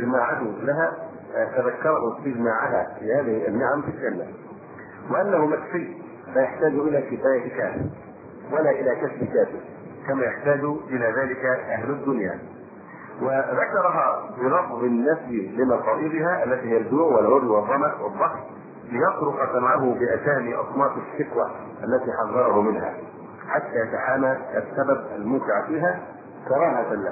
استجماعها في هذه النعم في الجنة، وأنه مكفي لا يحتاج إلى كفاية كافر ولا إلى كسب كافر كما يحتاج إلى ذلك أهل الدنيا. وذكرها بلفظ النفي لمصائبها التي هي الجوع والعري والظمأ والضحك ليطرق سمعه بأسامي أصناف الشكوى التي حذره منها حتى يتحامى السبب الموقع فيها كراهة له.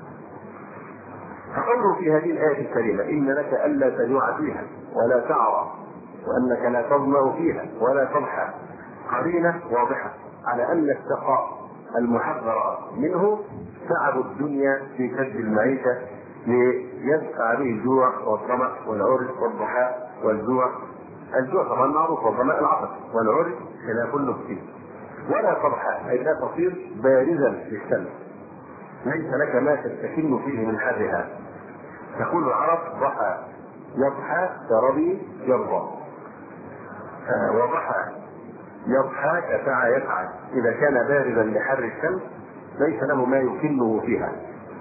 فقوله في هذه الآية الكريمة إن لك ألا تجوع فيها ولا تعرى وأنك لا تظمأ فيها ولا تضحى قرينة واضحة على أن الشقاء المحذر منه تعب الدنيا في كسب المعيشة ليدفع به الجوع والظمأ والعري والضحاء والجوع. الجوع طبعا معروف والظمأ العطش والعري خلاف النفسي. ولا تضحى أي لا تصير بارزا للشمس، ليس لك ما تستكن فيه من حرها. تقول العرب ضحى يضحى كربي يرضى، وضحى يضحى كسعى يسعى. إذا كان بارزا لحر الشمس ليس له ما يكنه فيها.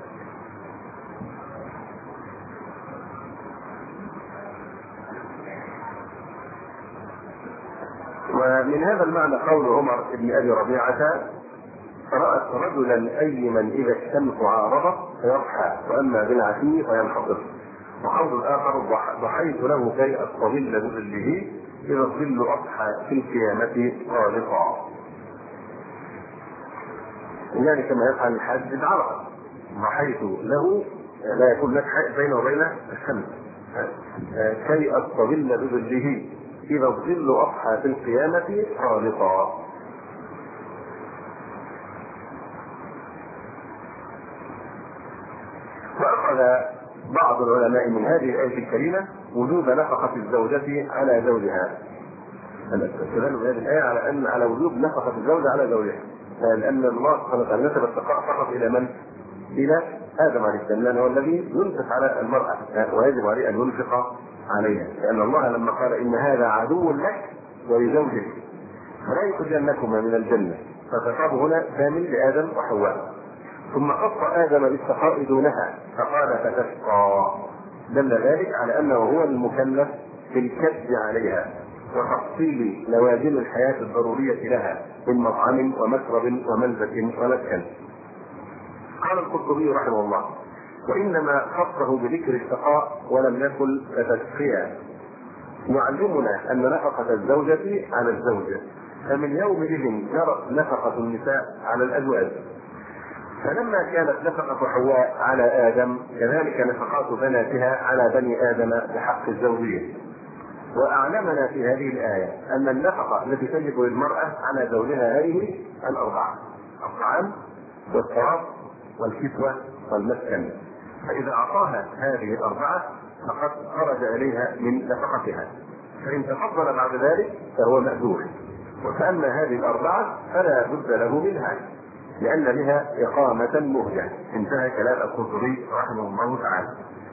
ومن هذا المعنى قول عمر بن أبي ربيعة رأت رجلا أيما إذا الشمس عارضت فيضحى وأما بالعشي فينحطط. وقول الآخر ضحيت له كي أستظل بظله إذا الظل أضحى في القيامة خالصا، يعني كما يفعل الحاج بعرفة ضحيت له لا يكون لك حائل بينه وبين الشمس كي أستظل بظله إذا الظل أضحى في القيامة خالصا. وأخذ بعض العلماء من هذه الآية الكريمة وجوب نفقة الزوجة على زوجها، الاستدلال بهذه الآية على أن على وجوب نفقة الزوجة على زوجها، لأن الله سبحانه وتعالى نسب الشقاء فقط إلى من؟ إلى آدم عليه السلام، لأنه الذي ينفق على المرأة ويجب عليه أن ينفق عليها، لأن الله لما قال إن هذا عدو لك ولزوجك فلا يخرجنكما من الجنة، فخطاب هنا شامل لآدم وحواء. ثم خص آدم بالشقاء دونها فقال فتشقى، دل ذلك على أنه هو المكلف بالكد عليها وتحصيل لوازم الحياة الضرورية لها من مطعم ومشرب وملبس ومسكن. قال القرطبي رحمه الله وإنما خصه بذكر الشقاء ولم يكن كتشقية، يعلمنا أن نفقة الزوجة على الزوج فمن يومئذ جرت نفقة النساء على الأزواج. فلما كانت نفقة حواء على آدم كذلك نفقات بناتها على بني آدم بحق الزوجية. وأعلمنا في هذه الآية أن النفقة التي تجب للمرأة على زوجها هذه الأربعة: الطعام والشراب والكسوة والمسكن. فإذا أعطاها هذه الأربعة فقد خرج إليها من نفقتها، فإن تفضل بعد ذلك فهو مأجور. وفأما هذه الأربعة فلا بد له منها لأن بها إقامة مهجة. انتهى كلام القرطبي رحمه الله تعالى.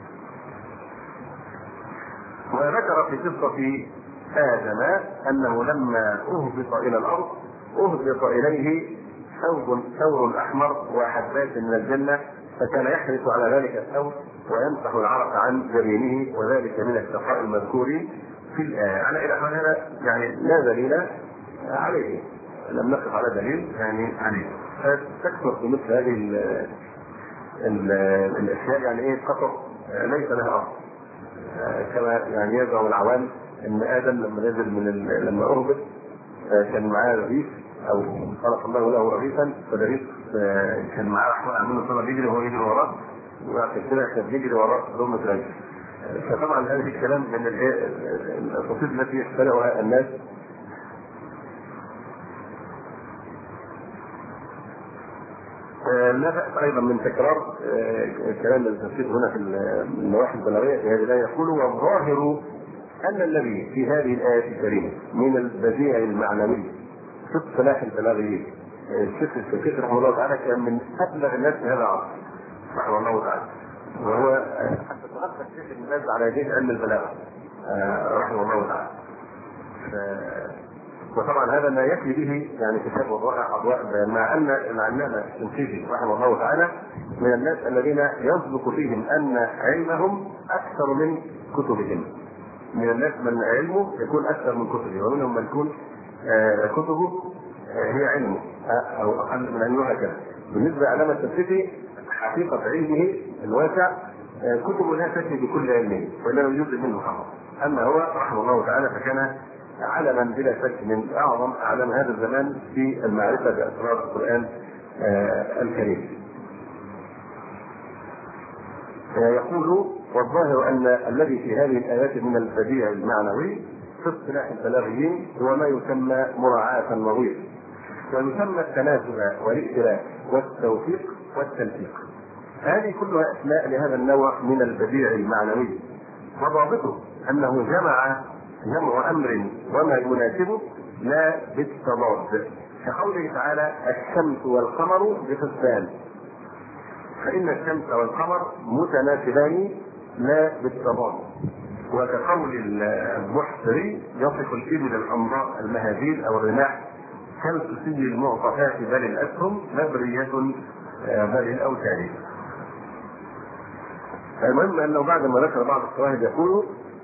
وذكر في قصة آدم أنه لما أهبط إلى الأرض أهبط إليه ثور أحمر وحبات من الجنة، فكان يحرص على ذلك الثور ويمسح العرق عن جبينه، وذلك من الشقاء المذكور في الآية. على إلى هذا يعني لا دليل عليه، لم نقف على دليل يعني عليه. فتكثر في مثل هذه الأشياء يعني إيه قطر ليس لها أصل، كما يعني يزعم العوام ان ادم لما نزل لما اهبط كان معاه رغيف او خلق الله له رغيفا، فالرغيف كان معاه احمر عامل صلاه بيجري وهو يجري وراه، وعشان كده كان بيجري وراه لقمه رغيف. فطبعا هذا الكلام من الاساطير التي يخترعها الناس. لا بأس ايضا من تكرار الكلام التفسير هنا في النواحي البلاغيه في هذه الايه. يقول: والظاهر ان الذي في هذه الايه الكريمه من البديع المعنوي في اصطلاح البلاغيين. الشيخ الشقيق رحمه الله تعالى كان من ابلغ الناس في هذا العصر رحمه الله تعالى، وهو حتى تغطى الشيخ ابن باز على يديه علم البلاغه رحمه الله تعالى. وطبعا هذا ما يكفي به يعني كتاب وضائع اضواء، مع ان العلامه الشنقيطي رحمه الله تعالى من الناس الذين يصدق فيهم ان علمهم اكثر من كتبهم. من الناس من علمه يكون اكثر من كتبه، ومنهم من يكون كتبه هي علمه او اقل من علمه هكذا. بالنسبه للعلامه الشنقيطي حقيقه علمه الواسع كتبه لا تكفي بكل علمه وانما يجزء منه فقط. اما هو رحمه الله تعالى فكان علما بلا شك من اعظم اعلام هذا الزمان في المعرفه باسرار القران الكريم. يقول: والظاهر ان الذي في هذه الايات من البديع المعنوي في اصطلاح البلاغيين هو ما يسمى مراعاه النظير، ويسمى التناسب والائتلاف والتوفيق والتلفيق. هذه كلها اسماء لهذا النوع من البديع المعنوي، وضابطه انه جمع امر وما يناسبه لا بالتضاد، كقوله تعالى: الشمس والقمر بحسبان، فان الشمس والقمر متناسبان لا بالتضاد. وكقول البحثري: يصف الابل الحمراء المهازيل او الرماح كالسسي المعطفات بل الاسهم مبريه بل الاوتاد. المهم انه بعد ما ذكر بعض الشواهد يقول: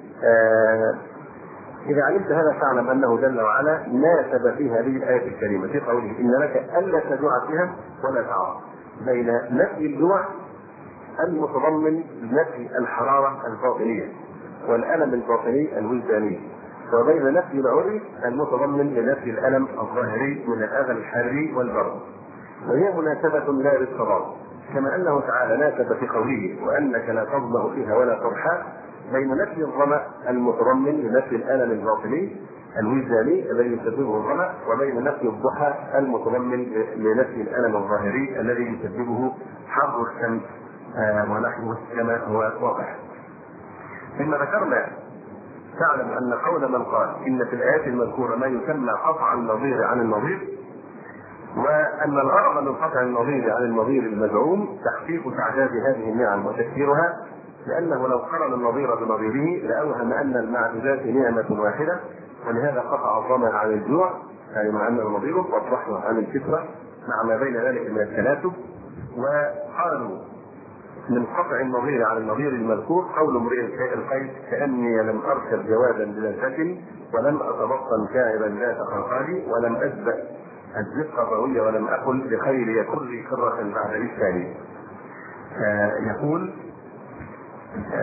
إذا علمت هذا فاعلم أنه جل وعلا ناسب في هذه الآية الكريمة في قوله: إن لك ألا تجوع فيها ولا تعرى، بين نفي الجوع المتضمن لنفي الحرارة الباطنية والألم الباطني الوجداني، وبين نفي العري المتضمن لنفي الألم الظاهري من الأذى الحراري والبرد. وهي مناسبة لا للتضاد، كما أنه تعالى ناسب في قوله: وأنك لا تظمأ فيها ولا تضحى، بين نفي الظمأ المتضمن لنفي الألم الباطني الوجداني الذي يسببه الظمأ، وبين نفي الضحى المتضمن لنفي الألم الظاهري الذي يسببه حر الشمس ونحوه كما هو واضح. ثم ذكرنا تعلم أن قول من قال إن في الآيات المذكورة ما يسمى قطع النظير عن النظير، وأن الغرض من قطع النظير عن النظير المزعوم تحقيق تعداد هذه النعم وتكثيرها، لأنه لو قرن النظير بنظيره لأوهم أن المعدودات نعمة واحدة، ولهذا قطع الظمأ عن الجوع يعني مع أنه نظيره، والضحى عن الكسرة مع ما بين ذلك من التناسب. وقالوا من قطع النظير عن النظير المذكور قول امرئ القيس: كأني لم أركب جوادا بلذة ولم أتبطن كاعبا ذات خنقالي ولم أسبأ الزق الروية ولم أقل لخير يكن لي كرة بعد إسكاني. يقول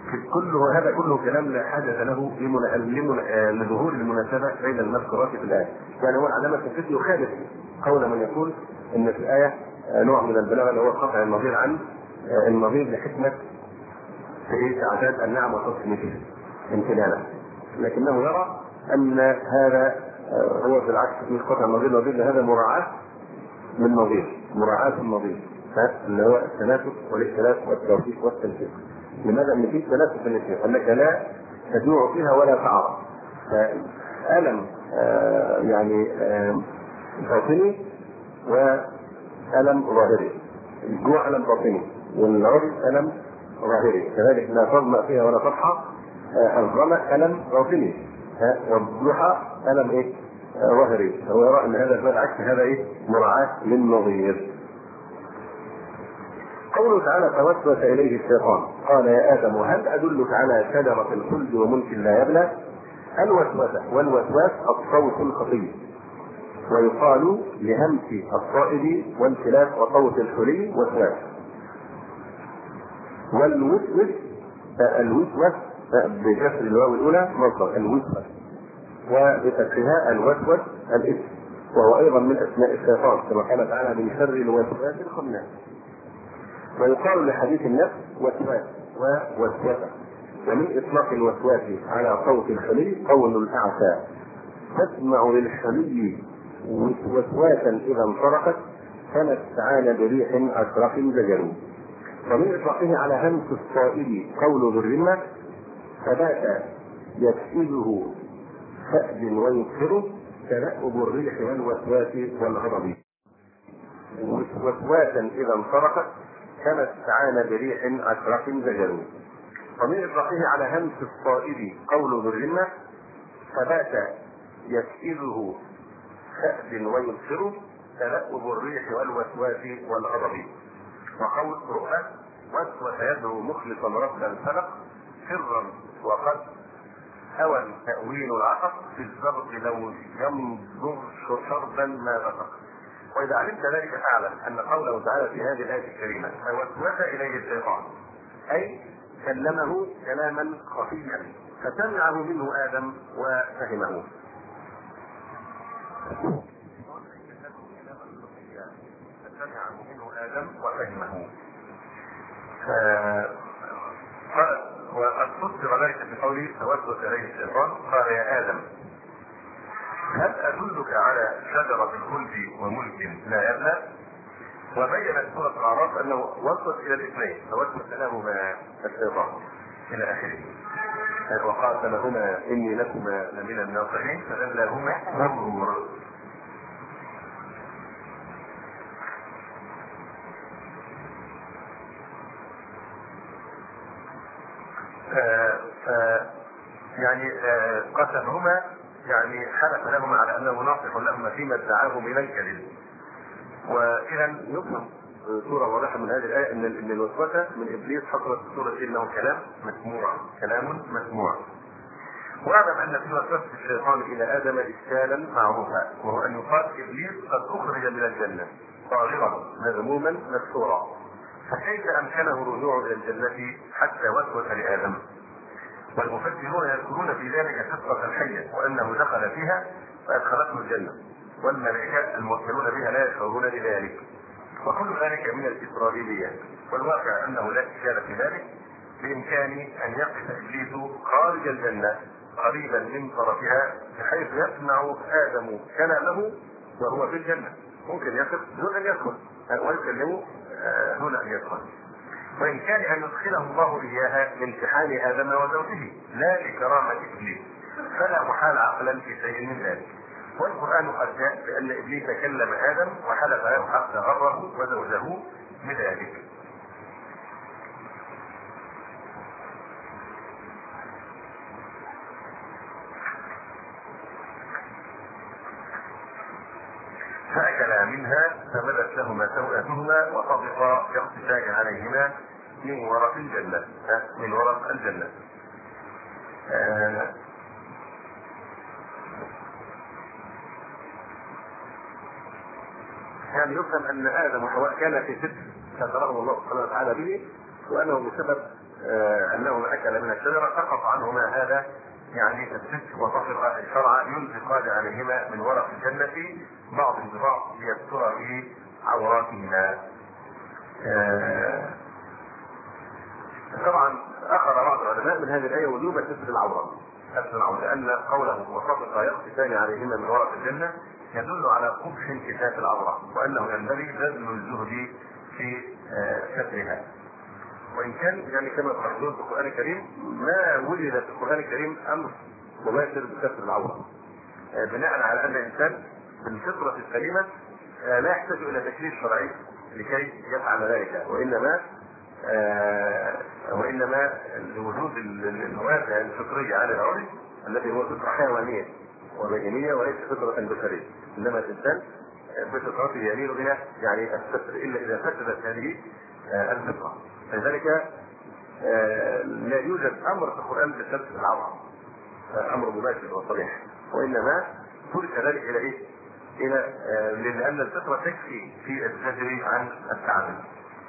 كله هذا كله كلام لا حاجه له لظهور المناسبه بين المذكورات في الايه. يعني هو العلامه التفسير يخالف قول من يقول ان في الايه نوع من البلاغه اللي هو قطع النظير عن النظير لحكمه في اعداد النعم وتصنيفها امتنانا، لكنه يرى ان هذا هو في العكس مش قطع النظير هذا مراعاه من نظير، مراعاه النظير اللي هو التناسب والائتلاف والتوفيق والتنسيق. لماذا؟ ان في تناسب في الاثنين، انك لا تجوع فيها ولا تعرى. فالم يعني باطني والم ظاهري. الجوع الم باطني والعري الم ظاهري، كذلك لا تظمأ فيها ولا تضحى. الظمأ الم باطني والضحى الم ايه؟ ظاهري. هو يرى ان هذا بالعكس، هذا ايه؟ مراعاة للنظير. قوله تعالى فوسوس اليه الشيطان قال يا ادم هل ادلك على شجرة الخلد وملك لا يبلى؟ الوسوسة والوسواس الصوت الخفي، ويقال لهمس الصائب وانفلات وصوت الحلي وسواس. والوسوس الوسوس بكسر الواو الاولى مصدر الوسوس، وبفتحها الوسوس الاسم، وهو ايضا من اسماء الشيطان كما قال تعالى من شر الوسواس الخناس. ويقال لحديث النفس وسواس ووسوسه. ومن اطلاق الوسواس على صوت الحلي قول الاعشى تسمع للحلي وسواسا اذا انصرفت كما استعان بريح اشرف زجر. ومن اطلاقه على همس الصائب قول ذو الرمه فبات يكسده فأد ويكثره تنأب الريح والوسواس والغضب. وسواسا اذا انصرفت كما استعان بريح اشرف زجر. ومن اطلاقه على همس الصائب قول ذو الرمه فبات يكسده فأد ويكثره تنأب الريح والوسواس والغضب. وقول رؤى وسوس يدعو مخلصا رب الفلق سرا وقد هوى تأويل العقق في الزرق لو ينظر شربا ما بقى. واذا علمت ذلك فاعلم ان قوله تعالى في هذه الايه الكريمه فوسوس اليه الشيطان اي كلمه كلاما خفيا فسمعه منه ادم وفهمه. فسمعه منه ادم وفهمه. وقد فسر ذلك بقوله فوسوس اليه الشيطان قال يا ادم هل ادلك على شجره الخلد وملك لا يبلى؟ وبينت سوره الاعراف انه وصل الى الاثنين فوسوس لهما الشيطان الى اخره. وقاتلهما اني لكما لمن الناصحين فدلاهما غرورا. يعني قسمهما يعني حلف لهما على انه ناصح لهما فيما ادعاه من الكذب. واذا يفهم صوره واضحه من هذه الايه ان الوسوسه من ابليس حصلت في صوره انه كلام مسموع. واعلم ان في وسوسه الشيطان الى ادم اشكالا معروفا، وهو ان يقال ابليس قد اخرج من الجنه طاغرا مذموما مكسورا، فكيف امكنه الرجوع الى الجنه حتى وسوس لادم؟ والمفسرون يذكرون في ذلك قصه الحيه وانه دخل فيها فادخلته الجنه، والملائكه الموكلون بها لا يشعرون بذلك، وكل ذلك من الاسرائيليات. والواقع انه لا اشكال في ذلك، بامكان ان يقف ابليس خارج الجنه قريبا من طرفها بحيث يسمع ادم كلامه وهو في الجنه، ممكن يقف دون ان يدخل ويكلمه دون ان يدخل. وإمكان أن يدخله الله إياها لامتحان آدم وزوجه لا لكرامة إبليس، فلا محال عقلا في شيء من ذلك. والقرآن قد جاء بأن إبليس كلم آدم وحلف له حتى غره وزوجه بذلك. فأكلا منها فبدت لهما سوءاتهما وطفقا يخصفان عليهما من ورق الجنة. يعني يفهم أن آدم وحواء كان في ستر سترهم الله سبحانه وتعالى به، وأنه بسبب انه اكل من الشجره سقط عنهما هذا يعني الست وطفق الشرع ينفقان عليهما من ورق الجنه بعض ببعض ليستر به عوراتهما. طبعا اخذ بعض العلماء من هذه الايه وجوب ستر العورات لان قوله وطفق يقصفان عليهما من ورق الجنه يدل على قبح انكشاف العورات وانه ينبغي بذل الجهد في سترها. وان كان يعني كما تقول في القران الكريم ما وجد في القران الكريم امر مباشر بستر العوره بناء على ان الانسان بالفطره السليمه لا يحتاج الى تكليف شرعي لكي يفعل ذلك، وانما لوجود الموافقه الفطريه على العرف التي هو فطره حيوانيه وبهيميه وليس فطره بشريه، انما الانسان بفطرته يميل الى يعني الستر الا اذا فسدت هذه الفطره. فلذلك لا يوجد امر في القران بستر العوره امر مباشر وصريح، وانما ترك ذلك الى ايه؟ لان الفطره تكفي في الزجر عن التعامل.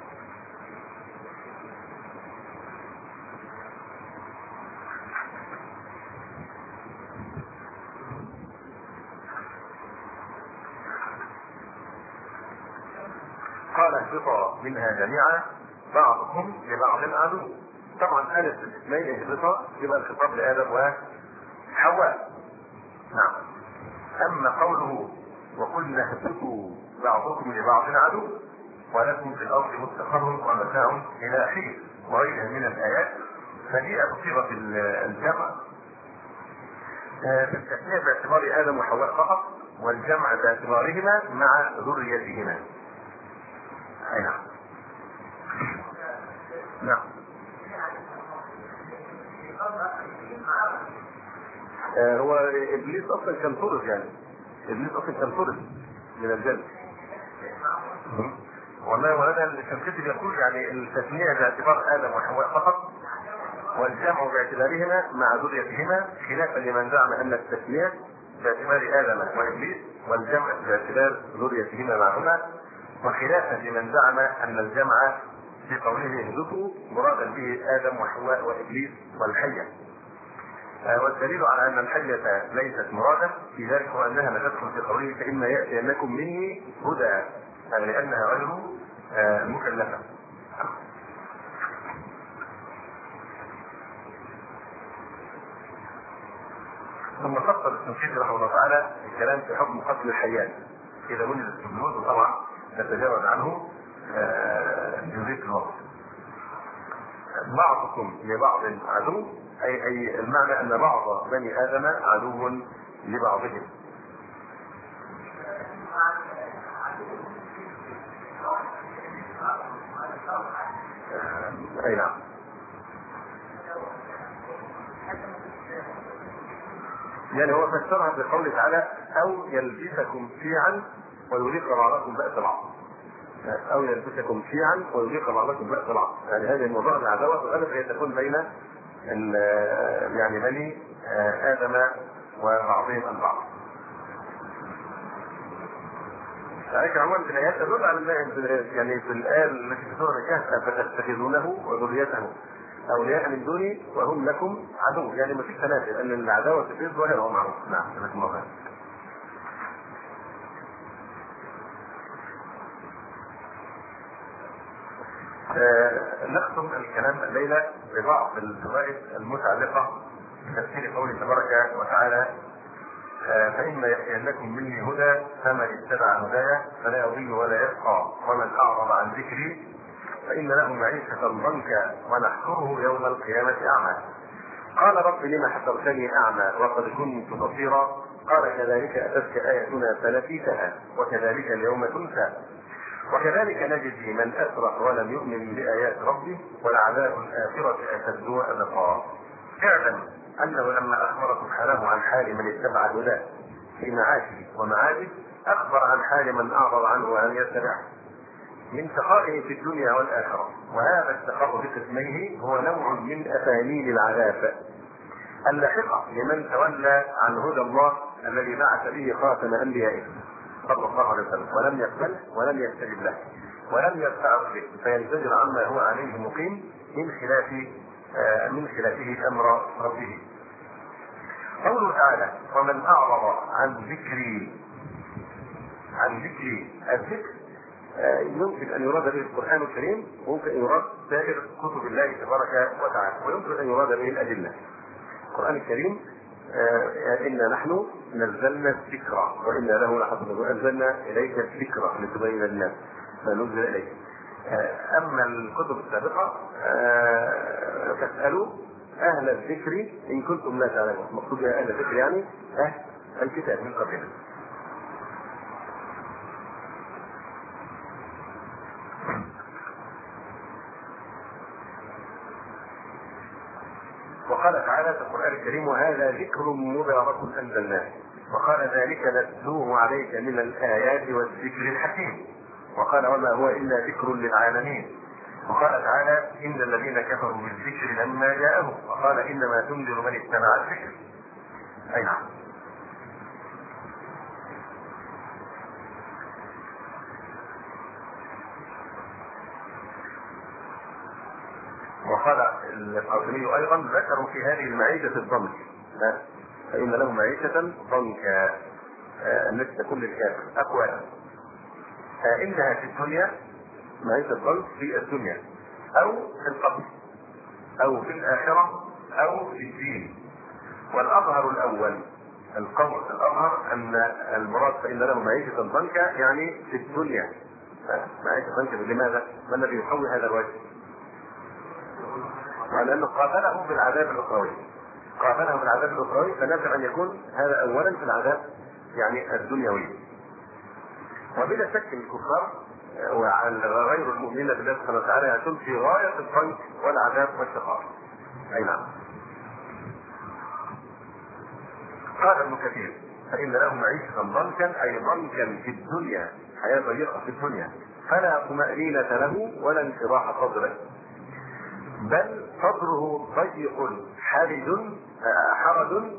قال اهبطا منها جميعا بعضكم لبعض عدو. طبعا آلة الاثنين اهبطا يبقى الخطاب لآدم وحواء. نعم. أما قوله وقلنا اهبطوا بعضكم لبعض عدو ولكم في الأرض مستقر ومتاع إلى حين وغيرها من الآيات فهي بصيغة الجمع بالتسمية باعتبار آدم وحواء فقط والجمع باعتبارهما مع ذريتهما. أي نعم. نعم. هو ابليس اصلا كان طرد، يعني ابليس اصلا كان طرد من الجنه. والله ولد الشنقيطي يقول يعني التسميه باعتبار ادم وحواء فقط والجمع باعتبارهما مع ذريتهما، خلافا لمن زعم ان التسميه باعتبار ادم وابليس والجمع باعتبار ذريتهما معهما، وخلافا لمن زعم ان الجمع في قوله اهبطوا مرادا به ادم وحواء وابليس والحيه. والدليل على ان الحيه ليست مرادا في ذلك هو انها لا تدخل في قوله فاما ياتينكم مني هدى، لانها غير مكلفه. ثم فصل الشنقيطي رحمه الله تعالى الكلام في حكم قتل الحيات اذا وجد السجود، وطبعا نتجاوز عنه يضيق الوقت. بعضكم لبعض عدو اي المعنى ان بعض بني ادم عدو لبعضهم. اي نعم. يعني هو فسرها بقوله تعالى او يلبسكم شيعا ويذيق بعضكم بأس بعض، او يلبسكم شيعا ويذيق بعضكم بأس بعض. يعني هذه الموضوع العداوه والالف هي تكون بين يعني بني ادم وبعضهم البعض. ذلك عموما في الايات تدل على يعني في الايه التي في سوره الكهف فتتخذونه وذريته اولياء من دوني وهم لكم عدو، يعني ما فيش تنافي لان العداوه في الظاهر هو معروف. نعم. لكم الله. نختم الكلام الليله ببعض الفوائد المتعلقه بتفسير قوله تبارك وتعالى فإما يأتينكم مني هدى فمن اتبع هدايا فلا يضل ولا يشقى ومن أعرض عن ذكري فإن له معيشة ضنكا ونحشره يوم القيامة أعمى. قال رب لم حشرتني أعمى وقد كنت بصيرا قال كذلك أتتك آياتنا فنسيتها وكذلك اليوم تنسى وكذلك نجزي من أسرف ولم يؤمن بآيات ربه ولعذاب الآخرة أشد وأبقى. اعلم أنه لما أخبر سبحانه عن حال من اتبع هداه في معاشه ومعاده أخبر عن حال من أعرض عنه ولم يتبعه من شقائه في الدنيا والآخرة. وهذا الشقاء بقسميه هو نوع من أفانين العذاب اللاحقة لمن تولى عن هدى الله الذي بعث به خاتم أنبيائه صلى الله عليه وسلم ولم يقبله ولم يستجب له ولم يدفعه به فينزجر عما هو عليه مقيم من خلاف من خلافه امر ربه. قوله تعالى: ومن اعرض عن ذكري. الذكر يمكن ان يراد به القران الكريم، وممكن ان يراد سائر كتب الله تبارك وتعالى، ويمكن ان يراد به الادله. القران الكريم انا نحن نزلنا الذكر وانا له لحافظون، وانزلنا اليك الذكر لتبين للناس ما نزل اليك. اما الكتب السابقه فاسالوا اهل الذكر ان كنتم لا تعلمون. المقصود اهل الذكر يعني اهل الكتاب من قبلنا. وقال تعالى في القرآن الكريم: وهذا ذكر مبارك أنزلناه. وقال: ذلك نتلوه عليك من الآيات والذكر الحكيم. وقال: وما هو إلا ذكر للعالمين. وقال تعالى: إن الذين كفروا بالذكر لما جاءهم. وقال: إنما تنذر من استمع الذكر. أي نعم. وقال القاسمي ايضا: ذكروا في هذه المعيشة الضنك، فإن له معيشة ضنكا مثل كل الكافر أقوالا، إنها في الدنيا معيشة ضنك في الدنيا أو في القبر أو في الآخرة أو في الدين. والأظهر الأول، القول الأظهر أن المراد فإن له معيشة ضنكا يعني في الدنيا. معيشة ضنكا لماذا؟ ما الذي يحول هذا الوجه؟ على أنه قابله بالعذاب الأخروي، فنفع أن يكون هذا أولا في العذاب يعني الدنيوي. وبلا شك الكفار وغير المؤمنين بالله سبحانه وتعالى يكون في غاية الضنك والعذاب والشقاء. أي نعم. قال ابن كثير: فإن له معيشة ضنكا، أي ضنكا في الدنيا، حياة ضيقة في الدنيا، فلا طمأنينة له ولا انشراح صدره، بل صدره ضيق حرج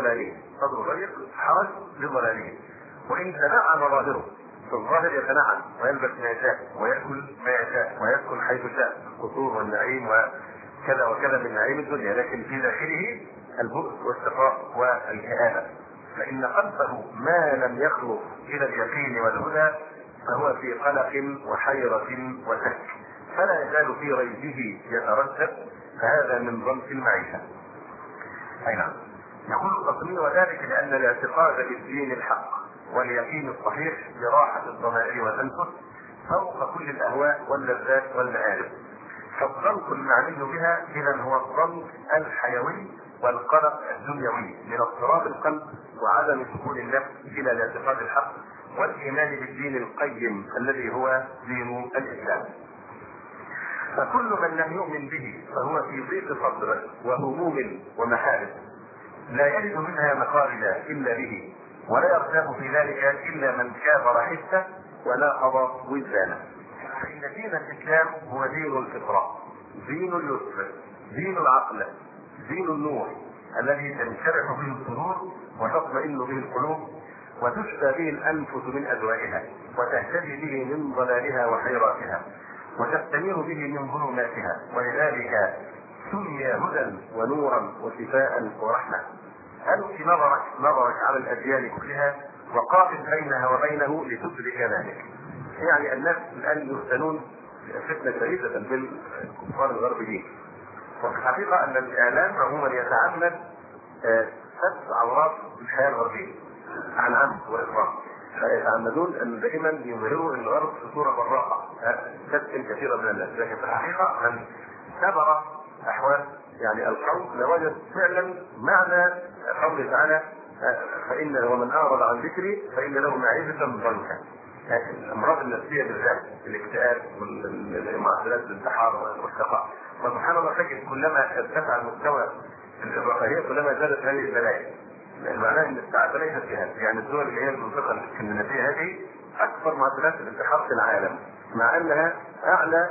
لضلاله. وإن تنعم ظاهره، في الظاهر يتنعم ويلبس ما يشاء ويأكل ما يشاء ويسكن حيث شاء، القصور والنعيم وكذا وكذا من نعيم الدنيا، لكن في داخله البؤس والشقاء والكآبة. فإن قلبه ما لم يخلص إلى اليقين والهدى فهو في قلق وحيرة وشك، فلا يزال في ريبه يتردد، فهذا من ضنك المعيشة. أي نعم. يقول القاسمي: وذلك لأن الاعتقاد بالدين الحق واليقين الصحيح براحة الضمائر والأنفس فوق كل الأهواء واللذات والمآرب. فالضنك المعني بها إذا هو الضنك الحيوي والقلق الدنيوي من اضطراب القلب وعدم سكون النفس إلى الاعتقاد الحق والإيمان بالدين القيم الذي هو دين الإسلام. فكل من لم يؤمن به فهو في ضيق صدر وهموم ومحارب، لا يجد منها مخارجا إلا به، ولا يرتاب في ذلك إلا من كابر حسه وناقض وجدانه. فإن دين الإسلام هو دين الفطرة، دين اليسر، دين العقل، دين النور الذي تنشرح به الصدور وتطمئن به القلوب وتشفى به الأنفس من أدوائها وتهتدي به من ضلالها وحيراتها وتستنير به من ظلماتها، ولذلك سمي هدى ونورا وشفاء ورحمة. ألق نظرك على الأديان كلها وقارن بينها وبينه لتدرك ذلك. يعني الناس الآن يفتنون فتنة شديدة بالكفار الغربيين، وفي الحقيقة أن الإعلام عموما يتعمد سد عورات الحياة الغربية عن عمد وإكرام، فيتعمدون أن دائما يظهروا الغرب في صورة براقة تسكن كثيرا من الناس، لكن في الحقيقة من كبر أحوال يعني القوم لوجد فعلا معنى قوله تعالى: فإن ومن أعرض عن ذكري فإن له معيشة ضنكا. الأمراض النفسية بالذات، الاكتئاب والمعدلات الانتحار والشقاء، وسبحان الله تجد كلما ارتفع المستوى الرفاهية كلما زادت هذه البلايا. معناه ان السعادة ليست جهاز، يعني الدول اللي هي المنطقة الاسكندنافية هذه أكثر معدلات الانتحار في العالم، مع أنها أعلى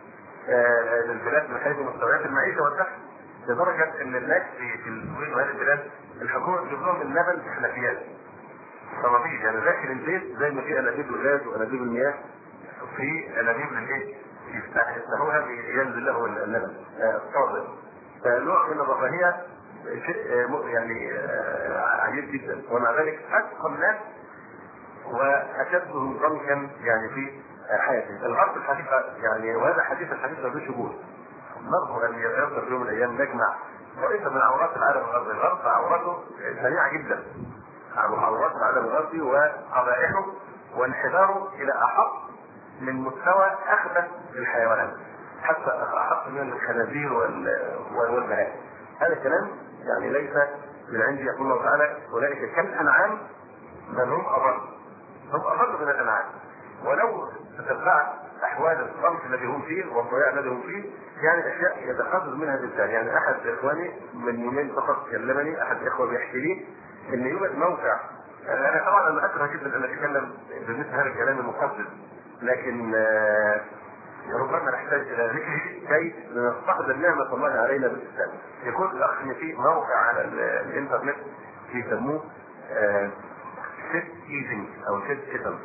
البلاد من حيث مستويات المعيشة والدخل، لدرجة أن الناس في السويد وهذه البلاد الحكومة تجيب لهم اللبن في حنفيات صناديق، يعني داخل البيت زي ما في أنابيب الغاز وأنابيب المياه، في أنابيب للإيه؟ يفتحوها ينزل له اللبن الطازج. فنوع من الرفاهيه شيء يعني عجيب جدا، ومع ذلك اتقى الناس واشدهم ضنكا يعني في حياته. الغرب الحقيقه يعني، وهذا حديث الحديث له شبوه، نرجو ان يصل يوم من الايام نجمع رئيسا من عورات العالم الغربي. الغرب عورته سريعه جدا، عورات العالم الغربي وقبائحه وانحداره الى احق من مستوى اخبث الحيوانات، حتى احق من الخنازير والبهائم. هذا الكلام يعني ليس من عندي. يقول الله تعالى اولئك كالانعام بل هم اضل، هم اضل من الانعام. ولو تتبعت احوال الصنف الذي هم فيه والضياع الذي هم فيه، يعني اشياء يتخذل منها الانسان. يعني احد اخواني من يومين فقط كلمني، احد الاخوه بيحكي لي ان يوجد موقع. انا طبعا انا اكره جدا ان اتكلم بمثل هذا الكلام المقدس، لكن ربما نحتاج الى ذكره كي نستحضر نعمه الله علينا بالاسلام. يقول الاخ ان في موقع على الانترنت يسموه سيت ايزنج او سيت ايزم.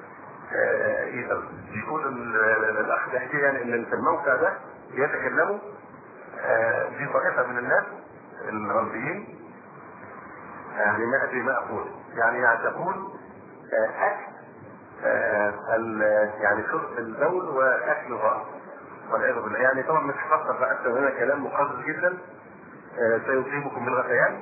يقول الاخ يحكي يعني ان في الموقع ده يتكلموا في طائفه من الناس الغربيين، يعني ما ادري ما اقول، يعني يعتقون اكل يعني شرب البول واكل الراس والعياذ بالله. يعني طبعا مش هفكر فاكثر، هنا كلام مقزز جدا سيصيبكم بالغثيان.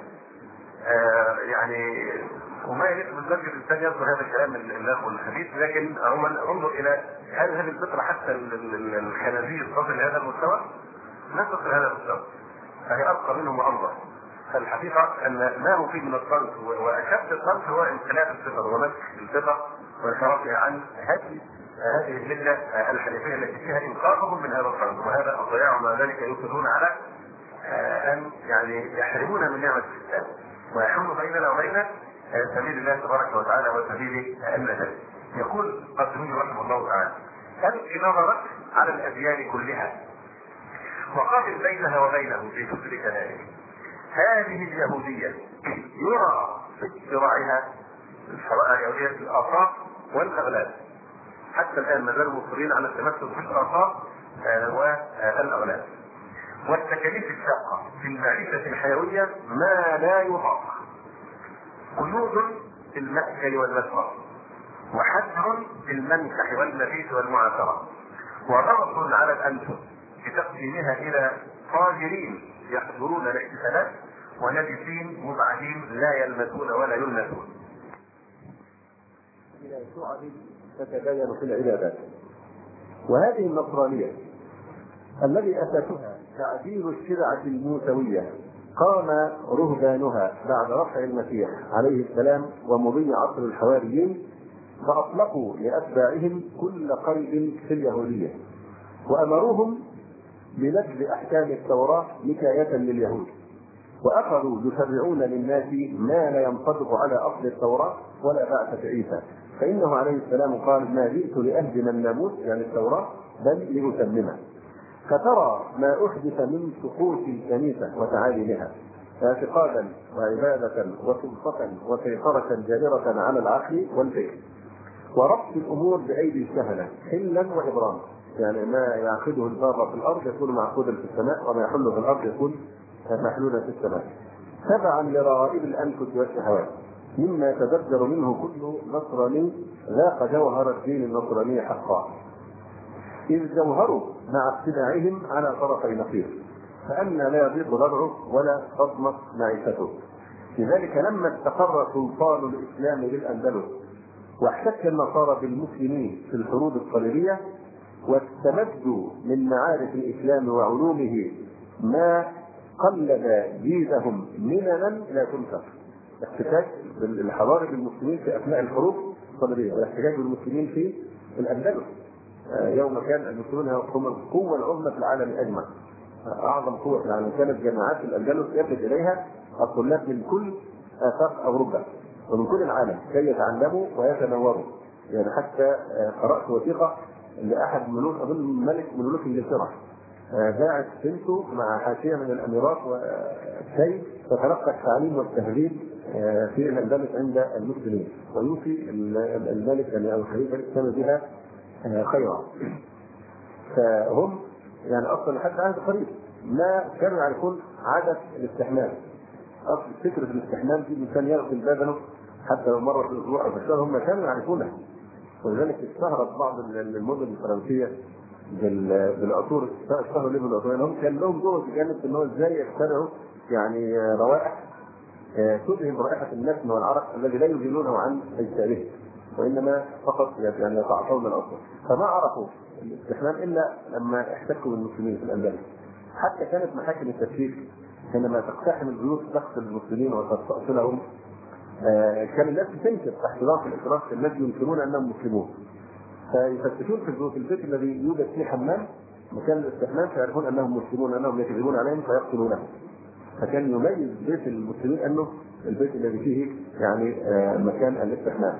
يعني وما يليق بالمسجد الانسان يذكر هذا الكلام اللاغ والخبيث، لكن انظر الى هل هذه الفطره حتى الخنازير تصل لهذا المستوى؟ لا تصل لهذا المستوى، فهي ارقى منهم وانظر. فالحقيقه ان ما هو فيه من الصنف واشد الصنف هو انقلاب الفطر ومسك الفطر وانحرافها عن هذه المله الحنيفيه التي فيها انقاذهم من هذا الصنف وهذا الضياع، ومع ذلك يصرون على ان يعني يحرمون من نعمه الاسلام ويحول بيننا وبين سبيل الله تبارك وتعالى وسبيل النجاة. يقول قاسمي رحمه الله تعالى: ألق نظرك على الأديان كلها وقارن بينها وبينه في كتب كلامه. هذه اليهودية يرى في اتباعها اليهودية الآثار والأغلال، حتى الآن ما زالوا مصرين على التمسك بالآثار والأغلال والتكاليف الشاقة في المعيشة الحيوية ما لا يطاق، قيود في المأكل والمشرب، وحجر في المنكح والمبيت والمعاشرة، وضغط على الأنفس بتقديمها إلى طاهرين يحضرون الاحتفالات ونجسين مبعدين لا يلمسون ولا يلمسون. إلى شعب تتبين في العبادات. وهذه النصرانية الذي أساسها تعديل الشرعة الموسوية قام رهبانها بعد رفع المسيح عليه السلام ومضي عصر الحواريين، فأطلقوا لأتباعهم كل قيد في اليهودية وأمروهم بنجل أحكام التوراة نكاية لليهود، وأخذوا يشرعون للناس ما لا ينطبق على أصل التوراة ولا بعثة عيسى، فإنه عليه السلام قال: ما جئت لأهدم الناموس يعني التوراة بل لأتممه. فترى ما أحدث من سقوط الكنيسة وتعاليمها اعتقادا وعبادة وسلطة وسيطرة جابرة على العقل والفكر، وربط الأمور بأيدي الكهنة حلا وإبراما، يعني ما يعقده البار في الأرض يكون معقودا في السماء، وما يحل في الأرض يكون محلولا في السماء، تبعا لرغائب الأنفس والشهوات، مما تدبر منه كل نصراني ذاق جوهر الدين النصراني حقا، إذ جوهروا مع اتباعهم على طرفي نقيض، فأن لا يضيق ضرعه ولا تضمت معيشته. لذلك لما استقر سلطان الإسلام بالأندلس واحتك النصارى بالمسلمين في الحروب الصليبية واستمدوا من معارف الإسلام وعلومه ما قلد جيدهم مننا لا تنسى. احتكاك الحضارة بالمسلمين في أثناء الحروب الصليبية والاحتكاك بالمسلمين في الأندلس يوم كان المسلمون هم القوة العظمى في العالم أجمع، أعظم قوة في العالم. كانت جامعات الأندلس يفد إليها الطلاب من كل آفاق أوروبا ومن كل العالم كي يتعلموا ويتنوروا. يعني حتى قرأت وثيقة لأحد ملوك أظن ملك من ملوك إنجلترا باعت بنته مع حاشية من الأميرات وكي تتلقى التعليم والتهذيب في الأندلس عند المسلمين، ويوصي الملك أو الخليفة الإسلامي بها خيرا. فهم يعني اصلا لحد عهد قريب ما كانوا يعرفون عادة الاستحمام. اصل فكره الاستحمام دي الانسان يغسل بدنه حتى لو مره في الاسبوع او في الشهر، هم كانوا يعرفونها. ولذلك اشتهرت بعض المدن الفرنسيه بالعطور، اشتهروا ليه بالعطور؟ لانهم كان لهم دور في جانب ان هو ازاي يخترعوا يعني روائح تذهب رائحه النسم والعرق الذي لا يزيلونه عن اجسادهم، وانما فقط يعني يتعاطون الاصل. فما عرفوا الاستحمام الا لما احتكوا بالمسلمين في الاندلس. حتى كانت محاكم التفكيك حينما تقتحم البيوت تقتل المسلمين وتستأصلهم، كان الناس تنكر تحت ضغط الاكراه، الناس ينكرون انهم مسلمون، فيفتشون في البيوت، البيت الذي يوجد فيه حمام مكان الاستحمام فيعرفون انهم مسلمون، انهم يكذبون عليهم فيقتلونهم. فكان يميز بيت المسلمين انه البيت الذي فيه يعني مكان الاستحمام.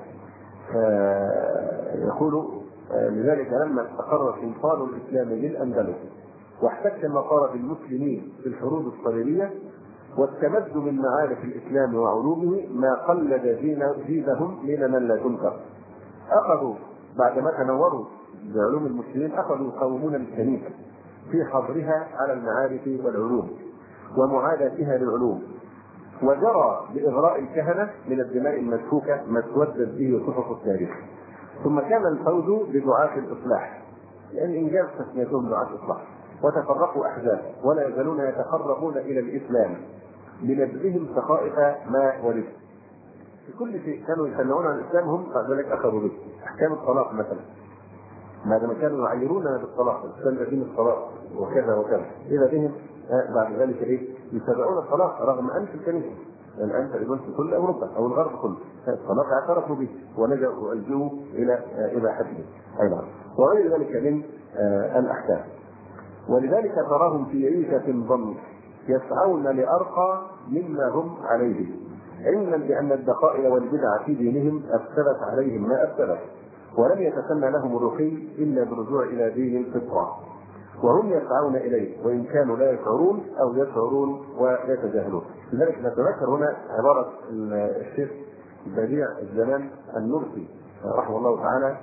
يقول لذلك لما استقر سلطان الاسلام للاندلس واحتك المقار بالمسلمين في الحروب الصليبيه واستمدوا من معارف الاسلام وعلومه ما قلد دينهم من من لا تنكر، اخذوا بعدما تنوروا بعلوم المسلمين اخذوا يقاومون الكنيسه في حظرها على المعارف والعلوم ومعاداتها للعلوم، وجرى باغراء الكهنه من الدماء المسفوكه ما اسودت به صحف التاريخ. ثم كان الفوز بدعاة الاصلاح، يعني انجاز تسميتهم دعاة الاصلاح، وتفرقوا احزاب ولا يزالون يتقربون الى الاسلام بنبذهم سخائف ما ورثوا. في كل شيء كانوا يسمعون عن الاسلام هم بعد ذلك اخذوا به. احكام الطلاق مثلا، بعدما كانوا يعيروننا بالطلاق، الاسلام يدين الطلاق وكذا وكذا، اذا بهم بعد ذلك ايه؟ يتابعون الطلاق رغم انف الكنيسه، الان تقريبا في كل اوروبا او الغرب كله الطلاق اعترفوا به ولجأوا والجوا الى اباحته ايضا وغير ذلك من الاحكام. ولذلك تراهم في عيشه ضنك يسعون لارقى مما هم عليه، علما بان الدقائق والبدع في دينهم افسدت عليهم ما افسدت، ولم يتسنى لهم الرقي الا بالرجوع الى دين الفطره، وهم يسعون اليه وان كانوا لا يشعرون او يشعرون ويتجاهلون. لذلك نتذكر هنا عباره الشيخ بديع الزمان النرسي رحمه الله تعالى،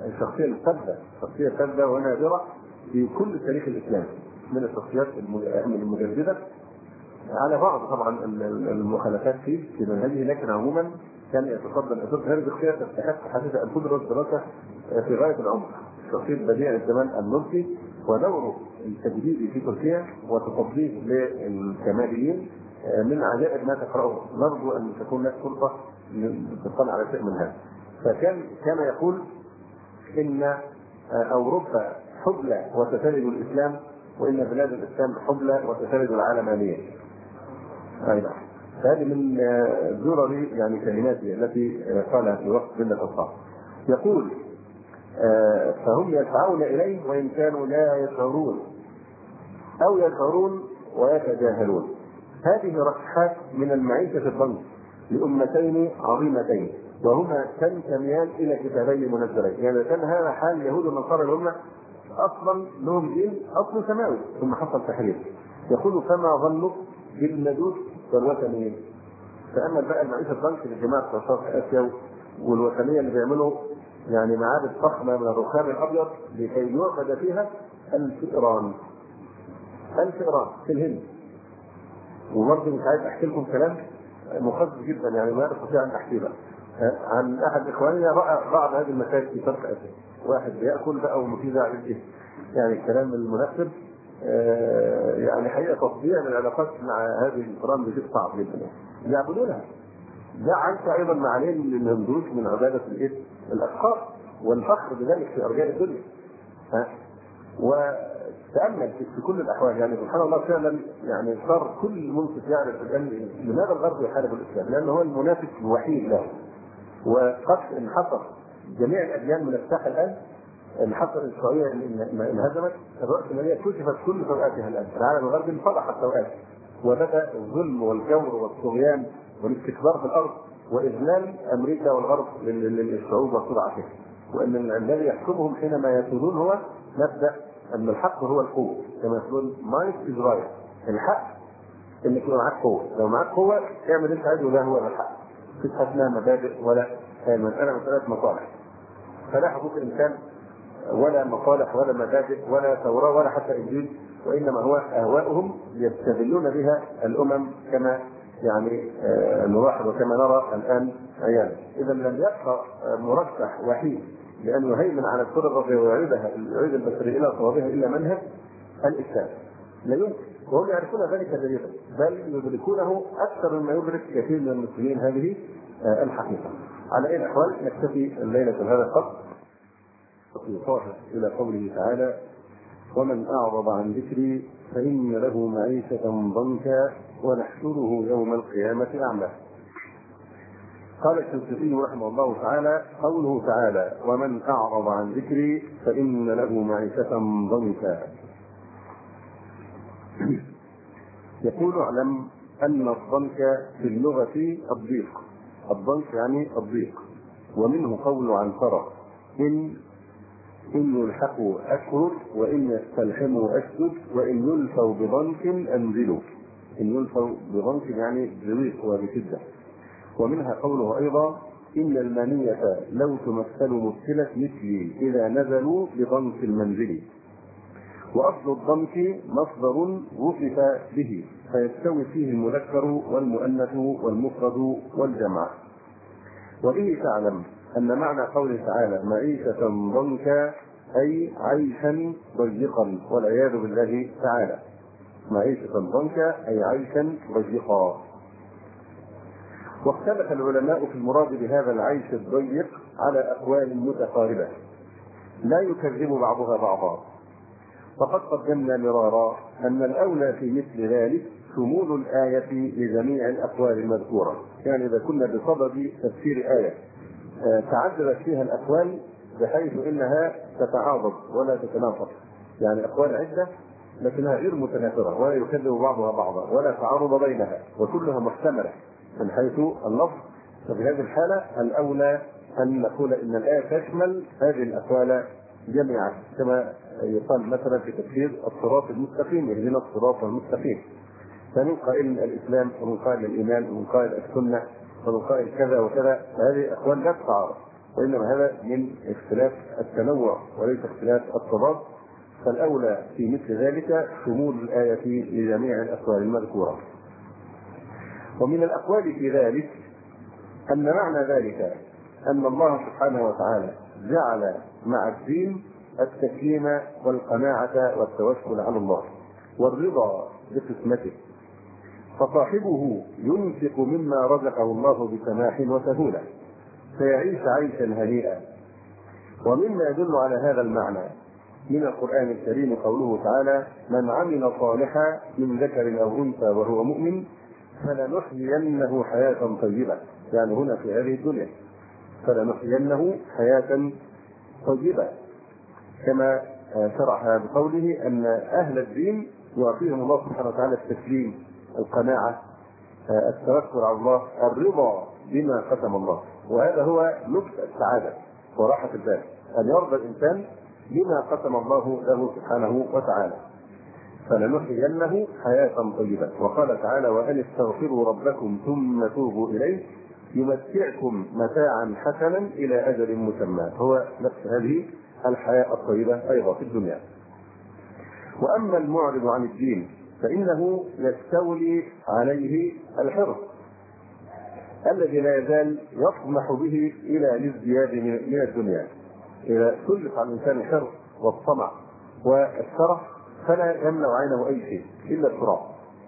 شخصيه ثابته ونادره في كل تاريخ الاسلام، من الشخصيات المجدده على بعض طبعا المخالفات في منهجه، لكن عموما كان يتصدى الاسس. هذه الشخصيه تستحق حقيقه ان تدرس دراسه في غايه العمق. شخصيه بديع الزمان النرسي ودوره التجديدي في تركيا وتطبيق للكماليين من عجائب ما تقراه. نرجو ان تكون لك فرصه للاطلاع على شيء من هذا. كان يقول ان اوروبا حبلى وتتلد الاسلام، وان بلاد الاسلام حبلى وتتلد العلمانيه. ايضا هذه من درر يعني كلماته التي قالها في وقت بلة الصعب. يقول فهم يسعون اليه وان كانوا لا يشعرون او يشعرون ويتجاهلون. هذه رشحات من المعيشه الضنك لامتين عظيمتين وهما تنتميان الى كتابين منزلين. يعني كان هذا حال اليهود والنصارى اللي هم اصلا لهم دين اصل سماوي ثم حصل تحريف. يقول فما ظنك بالمجوس والوثنيين. فاما بقى المعيشه الضنك للجماعه في شرق اسيا والوثنيه اللي بيعملوا يعني معابد فخمه من الرخام الابيض لكي يعبد فيها الفئران في الهند. وبرضه مش عايز احكي لكم كلام مخصص جدا يعني ما استطيع ان احكي بقى عن احد اخواننا راى بعض هذه المساجد في شرق اسيا، واحد بياكل بقى ومفيد على ايه يعني الكلام المناسب يعني حقيقه تطبيع للعلاقات مع هذه الفئران بشيء صعب جدا يعبدونها. ده عايش ايضا معناه الهندوس من عباده الاشخاص والفخر بذلك في ارجاء الدنيا. وتامل في كل الاحوال يعني سبحان الله فعلا يعني صار كل منصف يعرف الان لماذا الغرب يحارب الاسلام؟ لانه هو المنافس الوحيد له. وقد انحصر جميع الاديان من الساحه الان، انحصر الشيوعيه انهزمت، الراسماليه كشفت كل سوءاتها الان، العالم الغربي انفضح السوءات وبدا الظلم والجور والطغيان والاستكبار في الارض واذلال امريكا والغرب للشعوب وصراعها. وان الذي يحكمهم حينما يسودون هو مبدا ان الحق هو القوه، كما يقولون مايك از رايت، الحق انك يكون معاك قوه، لو معاك قوه اعمل انت عايزه وده هو الحق. مفيش حاجه مبادئ ولا مساله مصالح، فلا حقوق الانسان ولا مصالح ولا مبادئ ولا ثوره ولا حتى انجيل وإنما هو أهواؤهم يستغلون بها الأمم كما يعني نلاحظ وكما نرى الآن عيانا. إذا لم يبقى مرشح وحيد لأن يهيمن على الكرة الأرضية ويعيدها يعيد البشرية إلى صوابها إلا منهج الإسلام. لا يمكن، وهم يعرفون ذلك جيدا، بل يدركونه أكثر مما يدرك كثير من المسلمين هذه الحقيقة. على أي الأحوال نكتفي الليلة بهذا القدر. يصاحب إلى قوله تعالى: ومن أعرض عن ذكري فإن له معيشة ضنكا ونحشره يوم القيامة أعمى. قال الشنقيطي رحمه الله تعالى: قوله تعالى: ومن أعرض عن ذكري فإن له معيشة ضنكا، يقول: اعلم أن الضنك في اللغة الضيق. الضنك يعني الضيق، ومنه قول عنترة: إن يلحقوا أكثر وإن يستلحموا أشدد وإن يلفوا بضنك أنزلوا. إن يلفوا بضنك يعني بضيق وبشدة. ومنها قوله أيضا: إن المنية لو تمثل مثلت مثلي إذا نزلوا بضنك المنزل. وأصل الضنك مصدر وصف به فيستوي فيه المذكر والمؤنث والمفرد والجمع. وبه تعلم أن معنى قوله تعالى: معيشة ضنكا أي عيشا ضيقا، والعياذ بالله تعالى. معيشة ضنكا أي عيشا ضيقا. واختلف العلماء في المراد بهذا العيش الضيق على أقوال متقاربة لا يكذب بعضها بعضا، فقد قدمنا مرارا أن الأولى في مثل ذلك شمول الآية لجميع الأقوال المذكورة. يعني إذا كنا بصدد تفسير آية تعددت فيها الأقوال بحيث إنها تتعارض ولا تتنافر، يعني أقوال عدة لكنها غير متنافرة ولا يكذب بعضها بعضا ولا تعارض بينها وكلها محتملة من حيث اللفظ، ففي هذه الحالة الأولى أن نقول إن الآية تشمل هذه الأقوال جميعا، كما يقال مثلا في تفسير الصراط المستقيم: اهدنا الصراط المستقيم. فمن قائل الإسلام ومن قائل الإيمان ومن قائل السنة ومن قائل كذا وكذا، فهذه أقوال لا تتعارض، وإنما هذا من اختلاف التنوع وليس اختلاف التضاد. فالأولى في مثل ذلك شمول الآية لجميع الأقوال المذكورة. ومن الأقوال في ذلك أن معنى ذلك أن الله سبحانه وتعالى جعل مع الدين التسليم والقناعة والتوكل على الله والرضا بقسمته، فصاحبه ينفق مما رزقه الله بسماح وسهولة فيعيش عيشا هنيئا. ومما يدل على هذا المعنى من القرآن الكريم قوله تعالى: من عمل صالحا من ذكر أو أنثى وهو مؤمن فلنحيينه حياة طيبة. يعني هنا في هذه الدنيا فلنحيينه حياة طيبة، كما شرح بقوله أن أهل الدين يعطيهم الله سبحانه وتعالى التسليم، القناعة، التوكل على الله، الرضا بما قسم الله. وهذا هو لبس السعادة وراحة البال، أن يرضى الإنسان بما قسم الله له سبحانه وتعالى. فلنحيينه حياة طيبة. وقال تعالى: وأن استغفروا ربكم ثم توبوا إليه يمتعكم متاعا حسنا إلى أجل مسمى. هو نفس هذه الحياة الطيبة أيضا في الدنيا. وأما المعرض عن الدين فإنه يستولي عليه الحرص الذي لا يزال يطمح به إلى الازدياد من الدنيا. إذا سلط على الإنسان الحرص والطمع والشرف فلا يمنع عينه أي شيء إلا التراب،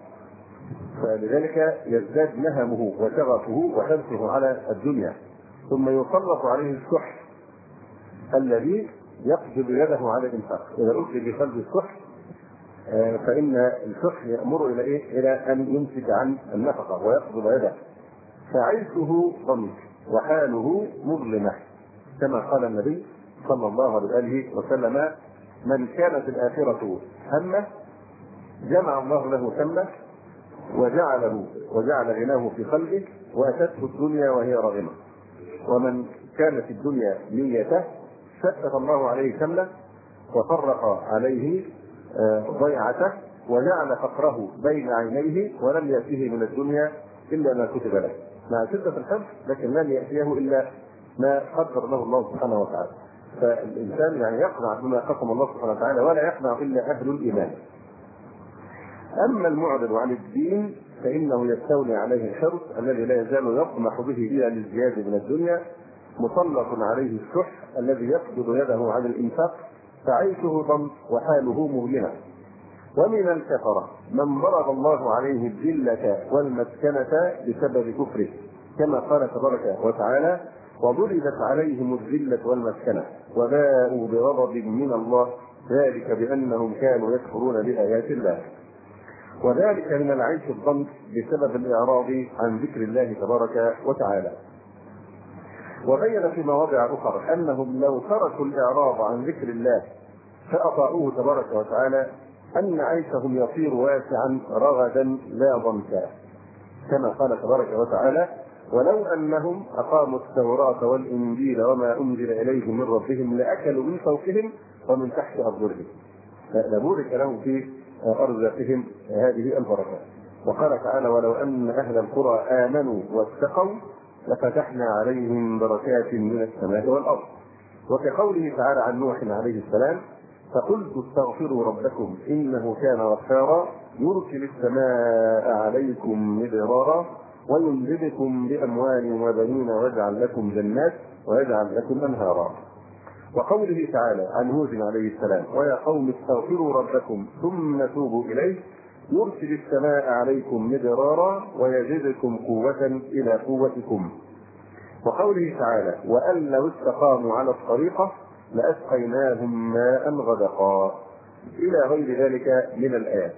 فلذلك يزداد نهمه وشغفه وحرصه على الدنيا. ثم يسلط عليه الشح الذي يقبض يده على الإنفاق. إذا أدرك بقلب الشح فإن الشح يأمر إلى إيه؟ إلى أن يمسك عن النفقة ويقبض يده، فعيشه ضنك وحاله مظلمة، كما قال النبي صلى الله عليه وسلم: من كانت الآخرة همه جمع الله له شمله وجعل غناه في قلبه وأتته الدنيا وهي راغمة. ومن كانت الدنيا نيته شتت الله عليه شمله وفرق عليه ضيعته وجعل فقره بين عينيه ولم يأتيه من الدنيا إلا ما كتب له، مع شدة الحرص لكن لم يأتيه إلا ما قدر له الله سبحانه وتعالى. فالإنسان يعني يقنع بما قسم الله سبحانه وتعالى ولا يقنع إلا أهل الإيمان. أما المعرض عن الدين فإنه يستولي عليه الحرص الذي لا يزال يطمح به إلى الازدياد من الدنيا، مسلط عليه الشح الذي يقبض يده عن الإنفاق، فعيشه ضنك وحاله مؤلمة. ومن الكفرة من ضرب الله عليه الذلة والمسكنة بسبب كفره، كما قال تبارك وتعالى: وضربت عليهم الذلة والمسكنة وباءوا بغضب من الله ذلك بأنهم كانوا يكفرون بآيات الله. وذلك من العيش الضنك بسبب الإعراض عن ذكر الله تبارك وتعالى. وبين في مواضع أخرى أنهم لو تركوا الإعراض عن ذكر الله فأطاعوه تبارك وتعالى أن عيشهم يصير واسعا رغدا لا ضنكا، كما قال تبارك وتعالى: ولو أنهم أقاموا التوراة والإنجيل وما أنزل إليهم من ربهم لأكلوا من فوقهم ومن تحت أرجلهم لبورك لهم في أرزاقهم هذه البركات. وقال تعالى: ولو أن أهل القرى آمنوا واتقوا لفتحنا عليهم بركات من السماء والأرض. وكقوله تعالى عن نوح عليه السلام: فقلت استغفروا ربكم إنه كان غفارا يرسل السماء عليكم مدرارا ويمددكم بأموال وبنين ويجعل لكم جنات ويجعل لكم أنهارا. وقوله تعالى عن هود عليه السلام: ويا قوم استغفروا ربكم ثم توبوا إليه يرسل السماء عليكم مدرارا ويزدكم قوة إلى قوتكم. وقوله تعالى: وأن لو استقاموا على الطريقة لأسقيناهم ماء غدقا، إلى غير ذلك من الآيات.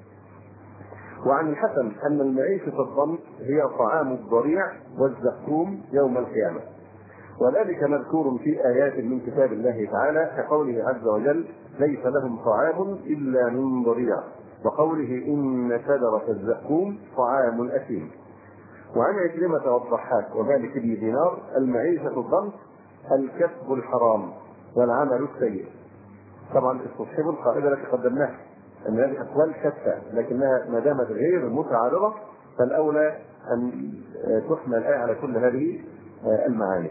وعن الحسن أن المعيشة الضنك هي طعام الضريع والزقوم يوم القيامة، وذلك مذكور في آيات من كتاب الله تعالى كقوله عز وجل: ليس لهم طعام إلا من ضريع، وقوله: إن شجرة الزقوم طعام الأثيم. وعن عكرمة والضحاك ومالك بن دينار المعيشة الضنك الكسب الحرام والعمل السيء. طبعا استصحبوا القاعدة التي قدمناها أن هذه أقوال شتى، لكنها ما دامت غير متعارضة فالأولى أن تحمل الآية على كل هذه المعاني.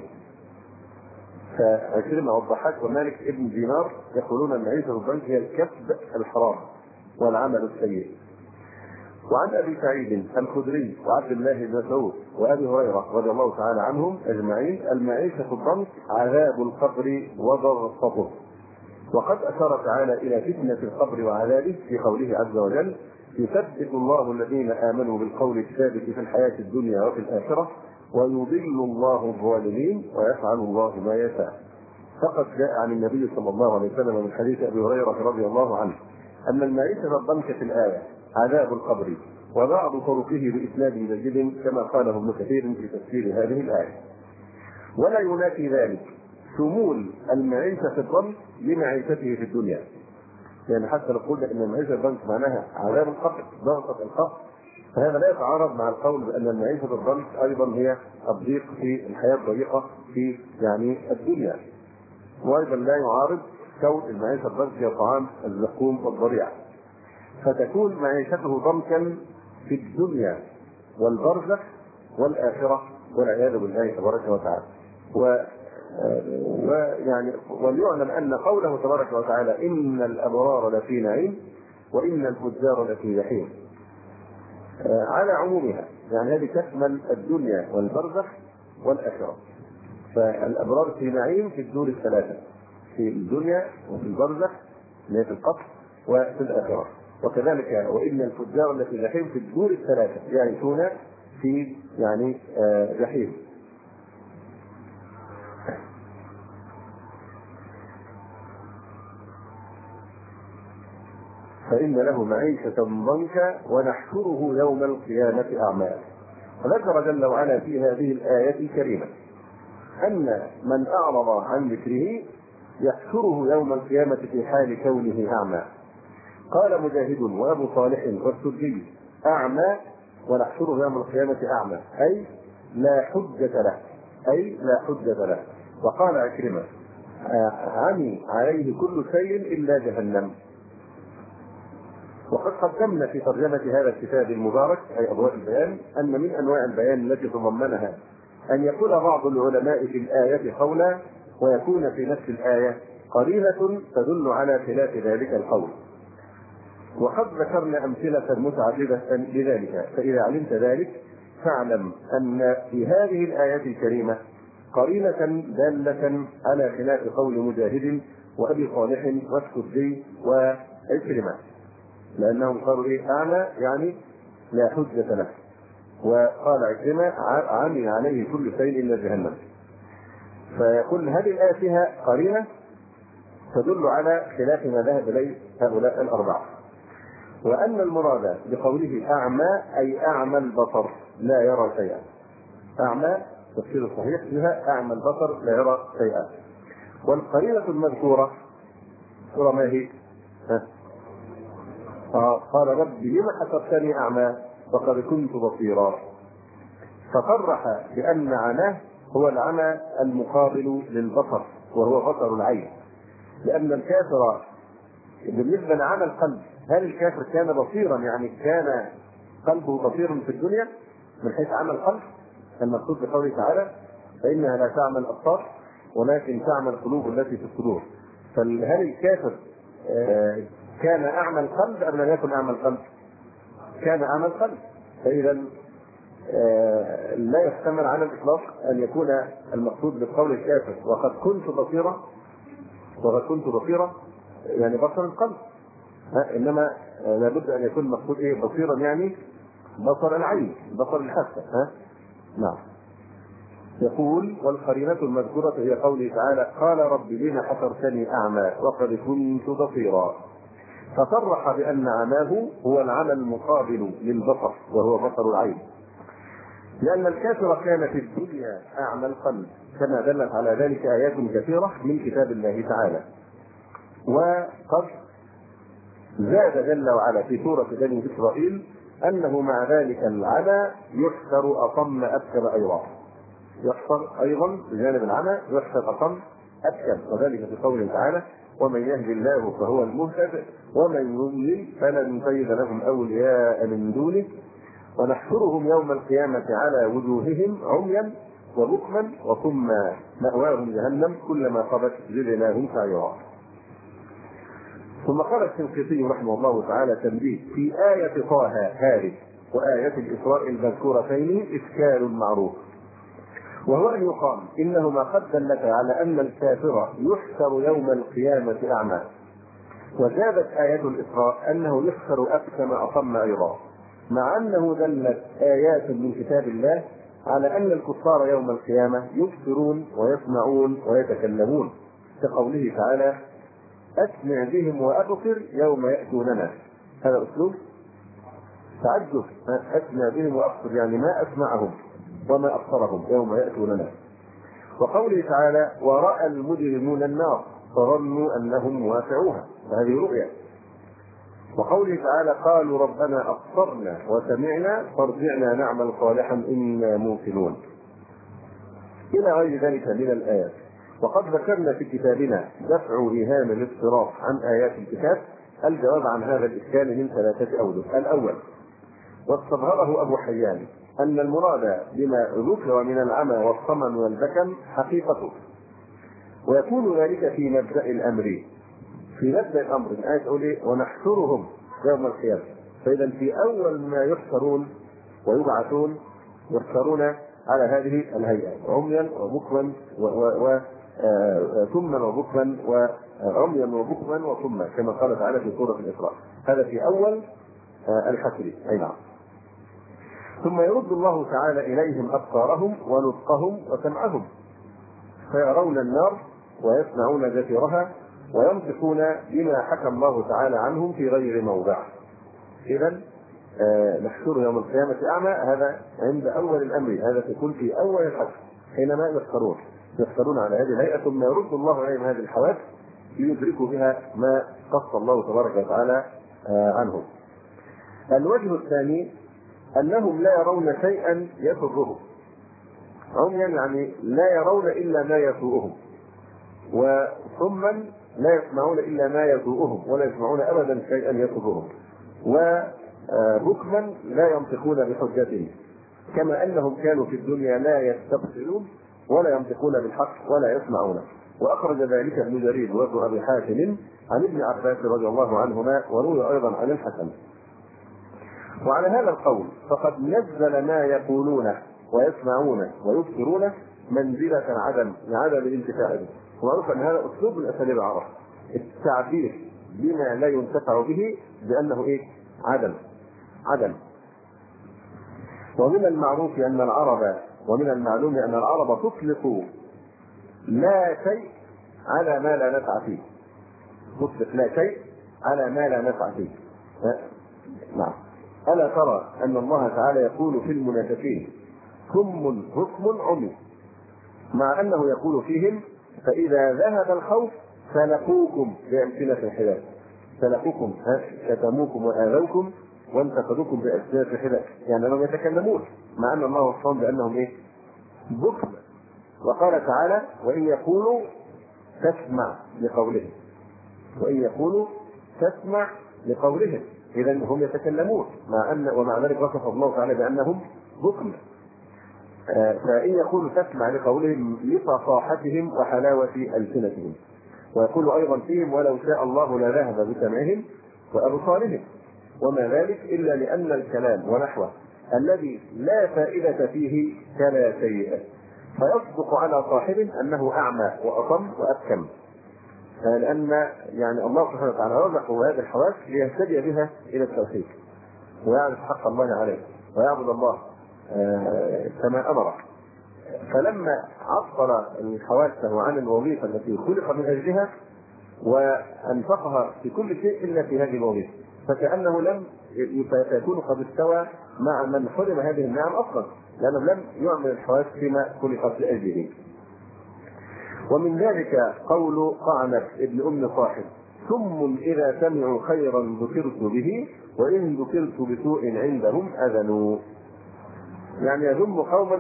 فعكرمة والضحاك ومالك ابن دينار يقولون أن معيشة الضنك هي الكسب الحرام والعمل السيء. وعن أبي سعيد الخدري وعبد الله بن مسعود وأبي هريرة رضي الله تعالى عنهم أجمعين: المعيشة الضنك عذاب القبر وضغطته. وقد أشار تعالى إلى فتنة القبر وعذابه في قوله عز وجل: يثبت الله الذين آمنوا بالقول الثابت في الحياة الدنيا وفي الآخرة ويضل الله الظالمين ويفعل الله ما يشاء. فقد جاء عن النبي صلى الله عليه وسلم من حديث أبي هريرة رضي الله عنه أن المعيشة الضنك في الآية عذاب القبر، وبعض طرقه بإسناد جيد كما قاله ابن كثير في تفسير هذه الآية. ولا ينافي ذلك شمول المعيشة في الضنك لمعيشته في الدنيا، يعني حتى لو قلنا ان المعيشة الضنك معناها عذاب القبر ضغطة القبر، فهذا لا يتعارض مع القول بان المعيشة الضنك ايضا هي الضيق في الحياة الضيقة في يعني الدنيا، وايضا لا يعارض كون المعيشة الضنك هي طعام الزقوم والضريع، فتكون معيشته ضنكا في الدنيا والبرزخ والآخرة والعياذ بالله تبارك وتعالى. ويعني وليعلم ان قوله تبارك وتعالى: ان الابرار لفي نعيم وان الفجار لفي جحيم على عمومها، يعني هذه تشمل الدنيا والبرزخ والاخره. فالابرار في نعيم في الدور الثلاثه، في الدنيا وفي البرزخ اللي هي في القبر وفي الاخره، وكذلك وان الفجار لفي جحيم في الدور الثلاثه يعيشون في يعني جحيم. فإن له معيشة ضنكا ونحشره يوم القيامة أعمى. وذكر جل وعلا في هذه الآية الكريمة أن من أعرض عن ذكره يحشره يوم القيامة في حال كونه أعمى. قال مجاهد وأبو صالح والسدي: أعمى ونحشره يوم القيامة أعمى أي لا حجة له، أي لا حجة له. وقال عكرمة: عمي عليه كل شيء إلا جهنم. وقد قدمنا في ترجمة هذا الكتاب المبارك أي أضواء البيان أن من أنواع البيان التي تضمنها أن يقول بعض العلماء في الآية قولا ويكون في نفس الآية قرينة تدل على خلاف ذلك القول. وقد ذكرنا أمثلة متعددة لذلك، فإذا علمت ذلك فاعلم أن في هذه الآيات الكريمة قرينة دالة على خلاف قول مجاهد وأبي صالح والسدي وعكرمة، لأنهم قالوا إيه؟ أعمى يعني لا حجة له، وقال عكرمة عمي عليه كل شيء إلا جهنم. فيقول هذه الآية فيها قرينة تدل على خلاف ما ذهب إليه هؤلاء الأربعة، وأن المراد بقوله أعمى أي أعمى البصر لا يرى شيئا. أعمى تفسير الصحيح فيها أعمى البصر لا يرى شيئا. والقرينة المذكورة سورة ما هي؟ قال رب لم حسبتني أعمى وقد كنت بصيرا، فصرح بأن عماه هو العمى المقابل للبصر وهو بصر العين، لأن الكافر بالنسبة لعمى القلب، هل الكافر كان بصيرا يعني كان قلبه بصيرا في الدنيا من حيث عمى القلب؟ المقصود بقوله تعالى فإنها لا تعمى الأبصار ولكن تعمى القلوب التي في الصدور. فهل الكافر كان أعمى القلب أم لم يكن أعمى القلب؟ كان أعمى القلب. فإذا لا يحتمل على الإطلاق أن يكون المقصود بالقول الكافر وقد كنت بصيرا يعني بصر القلب، إنما لابد أن يكون المقصود إيه؟ بصيرا يعني بصر العين، بصر الحاسة. نعم. يقول والقرينة المذكورة هي قوله تعالى قال رب لم حشرتني أعمى وقد كنت بصيرا، فصرح بأن عماه هو العمى المقابل للبصر وهو بصر العين، لأن الكافر كان في الدنيا أعمى القلب كما دلت على ذلك آيات كثيرة من كتاب الله تعالى. وقد زاد جل وعلا في سورة بني إسرائيل أنه مع ذلك العمى يحشر أصم أبكم أيضا، يحشر أيضا بجانب العمى يحشر أصم أبكم، وذلك في قوله تعالى ومن يهد الله فهو المهتد ومن يضلل فلن تجد لهم أولياء من دونه ونحشرهم يوم القيامة على وجوههم عميا وبكما وصما مأواهم جهنم كلما خبت زدناهم سعيرا. ثم قال الشنقيطي رحمه الله تعالى تنبيه في آية طه هذه وآية الإسراء المذكورتين إشكال معروف، وهو أن يقال إنهما قد دلت على أن الكافر يحشر يوم القيامة أعمى، وزادت آية الإسراء أنه يحشر أبكم أصم أيضا، مع أنه دلت آيات من كتاب الله على أن الكفار يوم القيامة يبصرون ويسمعون ويتكلمون، كقوله تعالى أسمع بهم وأبصر يوم يأتوننا. هذا أسلوب تعجب، أسمع بهم وأبصر يعني ما أسمعهم وما أبصرهم يوم يأتوننا. وقوله تعالى ورأى المجرمون النار فظنوا أنهم واقعوها، فهذه رؤيا. وقوله تعالى قالوا ربنا أبصرنا وسمعنا فارجعنا نعمل صالحا إنا موقنون، إلى غير ذلك من الآيات. وقد ذكرنا في كتابنا دفع إيهام الاضطراب عن آيات الكتاب الجواب عن هذا الإشكال من 3 أوجه. الأول واستظهره أبو حيان أن المراد بما ذكر من العمى والصمم والبكم حقيقته، ويكون ذلك في مبدأ الأمر. في مبدأ الأمر الآية تقول إيه ونحشرهم يوم القيامة، فإذا في أول ما يحشرون ويبعثون يحشرون على هذه الهيئة عميا وبكما ثم وبكما وعميا وبكما وثم كما قال تعالى في سورة الإسراء. هذا في أول الحشر. أي نعم. ثم يرد الله تعالى إليهم أبصارهم ونطقهم وسمعهم فيرون النار ويسمعون زفيرها وينطقون بما حكى الله تعالى عنهم في غير موضع. إذن نحشر يوم القيامة أعمى، هذا عند أول الأمر، هذا يكون في أول الحشر حينما يحشرون على هذه الهيئة، ثم يرد الله عليهم هذه الحواس ليدركوا بها ما قص الله تبارك وتعالى عنهم. الوجه الثاني أنهم لا يرون شيئا يسرهم، عميا يعني لا يرون إلا ما يسوءهم، وصما لا يسمعون إلا ما يسوءهم ولا يسمعون أبدا شيئا يسرهم، وبكما لا ينطقون بحجتهم، كما أنهم كانوا في الدنيا لا يستبصرون ولا ينطقون بالحق ولا يسمعون. وأخرج ذلك ابن جرير وابن أبي حاتم عن ابن عباس رضي الله عنهما، وروي أيضا عن الحسن. وعلى هذا القول فقد نزل ما يقولون ويسمعون ويذكرون منزلة عدم الانتفاع به. ومعروف أن هذا أسلوب من أساليب العرب، التعبير بما لا ينتفع به بأنه إيه؟ عدم. ومن المعروف أن العرب، ومن المعلوم أن العرب تطلق لا شيء على ما لا نفع فيه. تطلق لا شيء على ما لا نفع فيه. نعم. ألا ترى أن الله تعالى يقول في المنافقين صم بكم عمي، مع أنه يقول فيهم فإذا ذهب الخوف سلقوكم بألسنة حداد. سلقوكم، شتموكم وآذوكم وانتقدوكم بألسنة حداد، يعني أنهم يتكلمون، مع أن الله وصفهم بأنهم إيه؟ بكم. وقال تعالى وإن يقولوا تسمع لقولهم، وإن يقولوا تسمع لقولهم، إذا هم يتكلمون، ومع ذلك وصف الله تعالى بأنهم بكم. فإن يقولوا تسمع لقولهم لفصاحتهم وحلاوة ألسنتهم. ويقول أيضا فيهم ولو شاء الله لذهب بسمعهم وأبصارهم، وما ذلك إلا لأن الكلام ونحوه الذي لا فائدة فيه كلا شيء، فيصدق على صاحبه أنه أعمى وأصم وأبكم، لأن يعني الله سبحانه وتعالى رزقه هذه الحواس ليهتدي بها إلى التوحيد ويعرف حق الله عليه ويعبد الله كما أمره. فلما عطل حواسه عن الوظيفة التي خلق من أجلها وأنفقها في كل شيء إلا في هذه الوظيفة، فكأنه لم يكون قد استوى مع من حرم هذه النعم أصلا، لأنه لم يعمل الحواس فيما خلقت لأجله. ومن ذلك قول قعنب ابن أم صاحب ثم إذا سمعوا خيرا ذكرت به وإن ذكرت بسوء عندهم أذنوا، يعني يذم قوما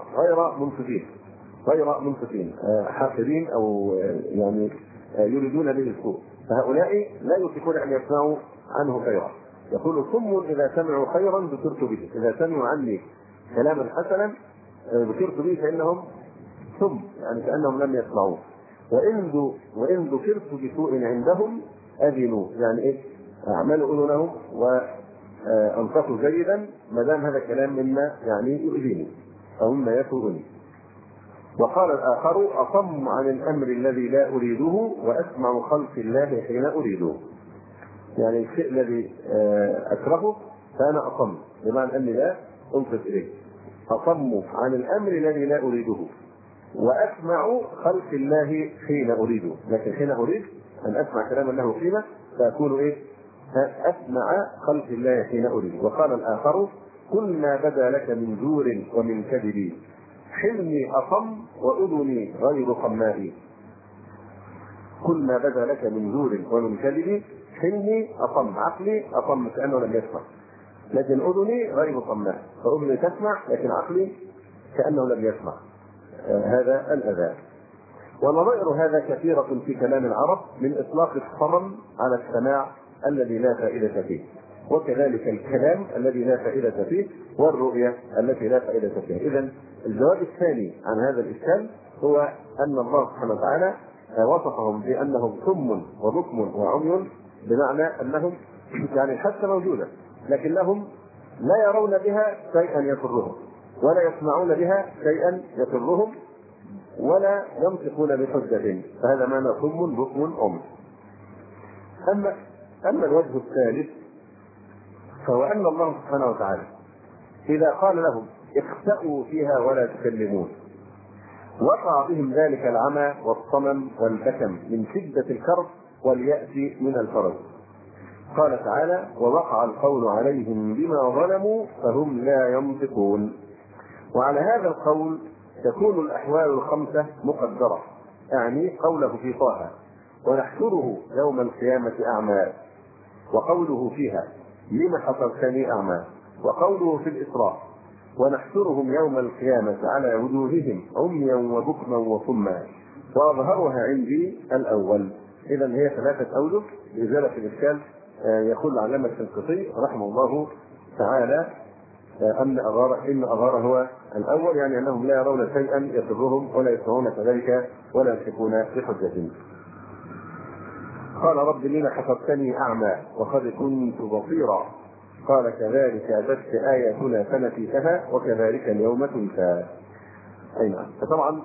غير منصفين حاقدين أو يعني يريدون به السوء، فهؤلاء لا يطيقون أن يسمعوا عنه خيرا. يقول ثم إذا سمعوا خيرا ذكرت به، إذا سمعوا عني كلاما حسنا ذكرت به فإنهم ثم، يعني كأنهم لم يسمعوه. وإن ذكرت بسوء عندهم أذنوا، يعني إيه؟ أعملوا أذنهم وأنصفوا جيدا ما دام هذا الكلام مما يعني يؤذيني أو مما يسوءني. وقال الآخر أصم عن الأمر الذي لا أريده وأسمع خلق الله حين أريده، يعني الشيء الذي أكرهه فأنا أصم، بمعنى أني لا أنصت إليه. أصم عن الأمر الذي لا أريده وأسمع خلق الله حين أريده، لكن حين أريد أن أسمع كلاما له قيمة فأكون إيه؟ أسمع خلق الله حين أريد. وقال الآخر كل ما بدا لك من زور ومن كذب حلمي أصم وأذني غير صماء. كل ما بدا لك من زور ومن كذب حلمي أصم، عقلي أصم كأنه لم يسمع، لكن أذني غير صماء، فأذني تسمع لكن عقلي كأنه لم يسمع. هذا الأذى. ونظائر هذا كثيرة في كلام العرب من إطلاق الصمم على السماع الذي لا فائدة فيه، وكذلك الكلام الذي لا فائدة فيه، والرؤية التي لا فائدة فيها. إذن الجواب الثاني عن هذا الإشكال هو أن الله سبحانه وتعالى وصفهم بأنهم صم وبكم وعمي، بمعنى أنهم يعني الحاسة موجودة لكنهم لا يرون بها شيئا يضرهم ولا يسمعون بها شيئا يضرهم ولا ينطقون بحجة، فهذا معنى صم بكم عمي. أما الوجه الثالث فهو أن الله سبحانه وتعالى إذا قال لهم اخسأوا فيها ولا تكلمون وقع بهم ذلك العمى والصمم والبكم من شدة الكرب واليأس من الفرج. قال تعالى ووقع القول عليهم بما ظلموا فهم لا ينطقون. وعلى هذا القول تكون الأحوال الخمسة مقدرة، يعني قوله في طه ونحشره يوم القيامة أعمى، وقوله فيها لم حصرتني أعمى، وقوله في الإسراء ونحشرهم يوم القيامة على وجوههم عميا وبكما وصما، وأظهرها عندي الأول. إذا هي ثلاثة أوجه لإزالة الإشكال. يقول العلامة الشنقيطي رحمه الله تعالى إن أغار هو الأول، يعني أنهم لا يرون شيئا يضرهم ولا يسمعون كذلك ولا يمسكون بحجة. قال رب لما حشرتني أعمى وقد كنت بصيرا قال كذلك أتتك آياتنا فنسيتها وكذلك اليوم تنسى. أي نعم. فطبعا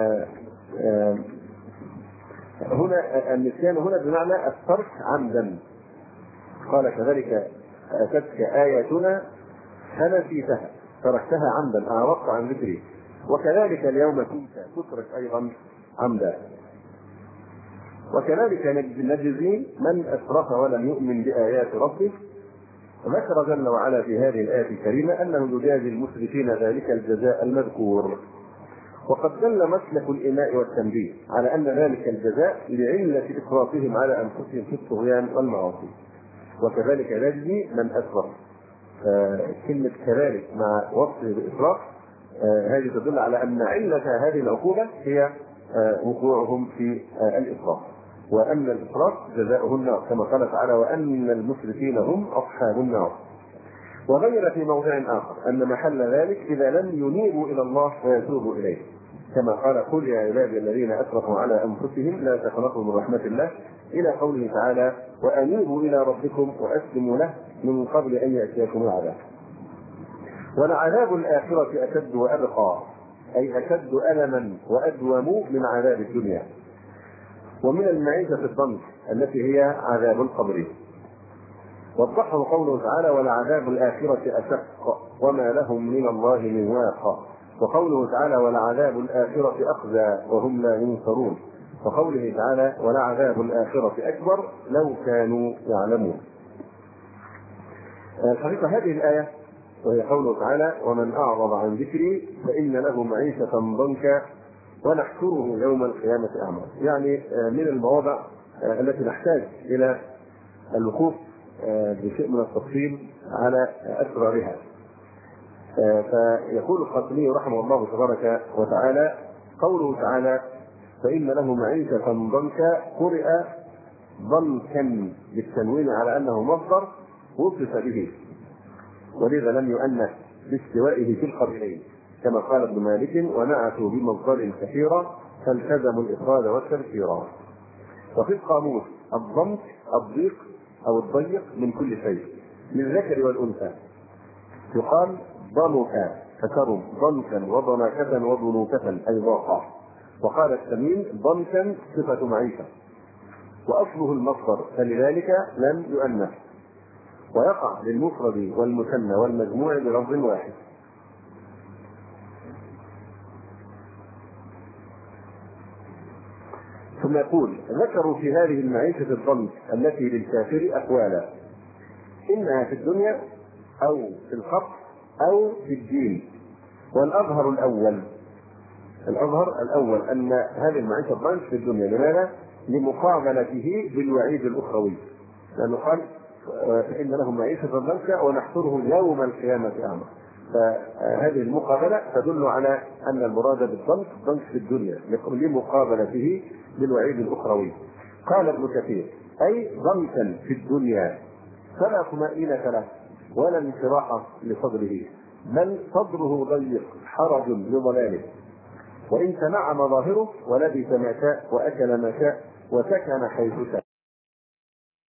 هنا النسيان هنا بمعنى الترك عمدا. قال كذلك أتتك آياتنا فنسيتها، تركتها عمدا، أعرضت عن ذكري، وكذلك اليوم تنسى، تترك أيضا عمدا. وكذلك نجزي من أسرف ولم يؤمن بآيات ربه. ذكر جل وعلا في هذه الآية الكريمة أنه يجازي المسرفين ذلك الجزاء المذكور. وقد دل مسلك الإيماء والتنبيه على أن ذلك الجزاء لعلة إسرافهم على أنفسهم في الطغيان والمعاصي. وكذلك نجزي من أسرف. كلمة كذلك مع وصف الإسراف هذه تدل على أن علة هذه العقوبة هي وقوعهم في الإسراف، وأن الإسراف جزاؤه النار كما قال تعالى وأن المسرفين هم أصحاب النار. وغير في موضع آخر أن محل ذلك إذا لم ينيبوا إلى الله ويتوبوا إليه، كما قال قل يا عبادي الذين أسرفوا على أنفسهم لا تقنطوا من رحمة الله، إلى قوله تعالى وأنيبوا إلى ربكم وأسلموا له من قبل أن يأتيكم العذاب. ولعذاب الآخرة أشد وأبقى، أي أشد ألما وأدوم من عذاب الدنيا، ومن المعيشة في الضنك التي هي عذاب القبر. وضحه قوله تعالى ولعذاب الآخرة أشق وما لهم من الله من واق، وقوله تعالى ولعذاب الآخرة أخزى وهم لا ينصرون، وقوله تعالى ولعذاب الآخرة أكبر لو كانوا يعلمون. الحقيقة هذه الآية وهي قوله تعالى ومن أعرض عن ذكري فإن له معيشة ضنكا ونحشره يوم القيامة أعمى، يعني من المواضع التي نحتاج إلى الوقوف بشيء من التفصيل على أسرارها. فيقول القاسمي رحمه الله تبارك وتعالى قوله تعالى فإن له معيشة ضنكا قرئ ضنكا بالتنوين على أنه مصدر وصف به، ولذا لم يؤنث باستوائه في القبيلين كما قال ابن مالك ونعتوا بمصدر كثيرا فالتزموا الإفراد والتذكير. وفي القاموس الضنك الضيق أو الضيق من كل شيء للذكر والأنثى، يقال ضنكا فكرم ضنكا وضنكة وضنوكة أي ضاقا. وقال التميم ضنكا صفة معيشة وأصله المصدر فلذلك لم يؤنث، ويقع للمفرد والمثنى والمجموع بلفظ واحد. ثم يقول ذكروا في هذه المعيشة الضنك التي للكافر أقوالا، إنها في الدنيا أو في القبر أو في الدين، والأظهر الأول أن هذه المعيشة الضنك في الدنيا. لماذا؟ لمقابلته بالوعيد الأخروي، لأنه قال فإن لهم معيشة ضنكا ونحشره يوم القيامة أعمى. فهذه المقابلة تدل على أن المراد بالضنك ضنك في الدنيا لمقابلته بالوعيد الأخروي. قال ابن كثير أي ضنكا في الدنيا فلا طمأنينة له ولا انشراح لصدره، بل صدره ضيق حرج لضلاله، وإن تنعم ظاهره ولبس ما شاء وأكل ما شاء وسكن حيث شاء.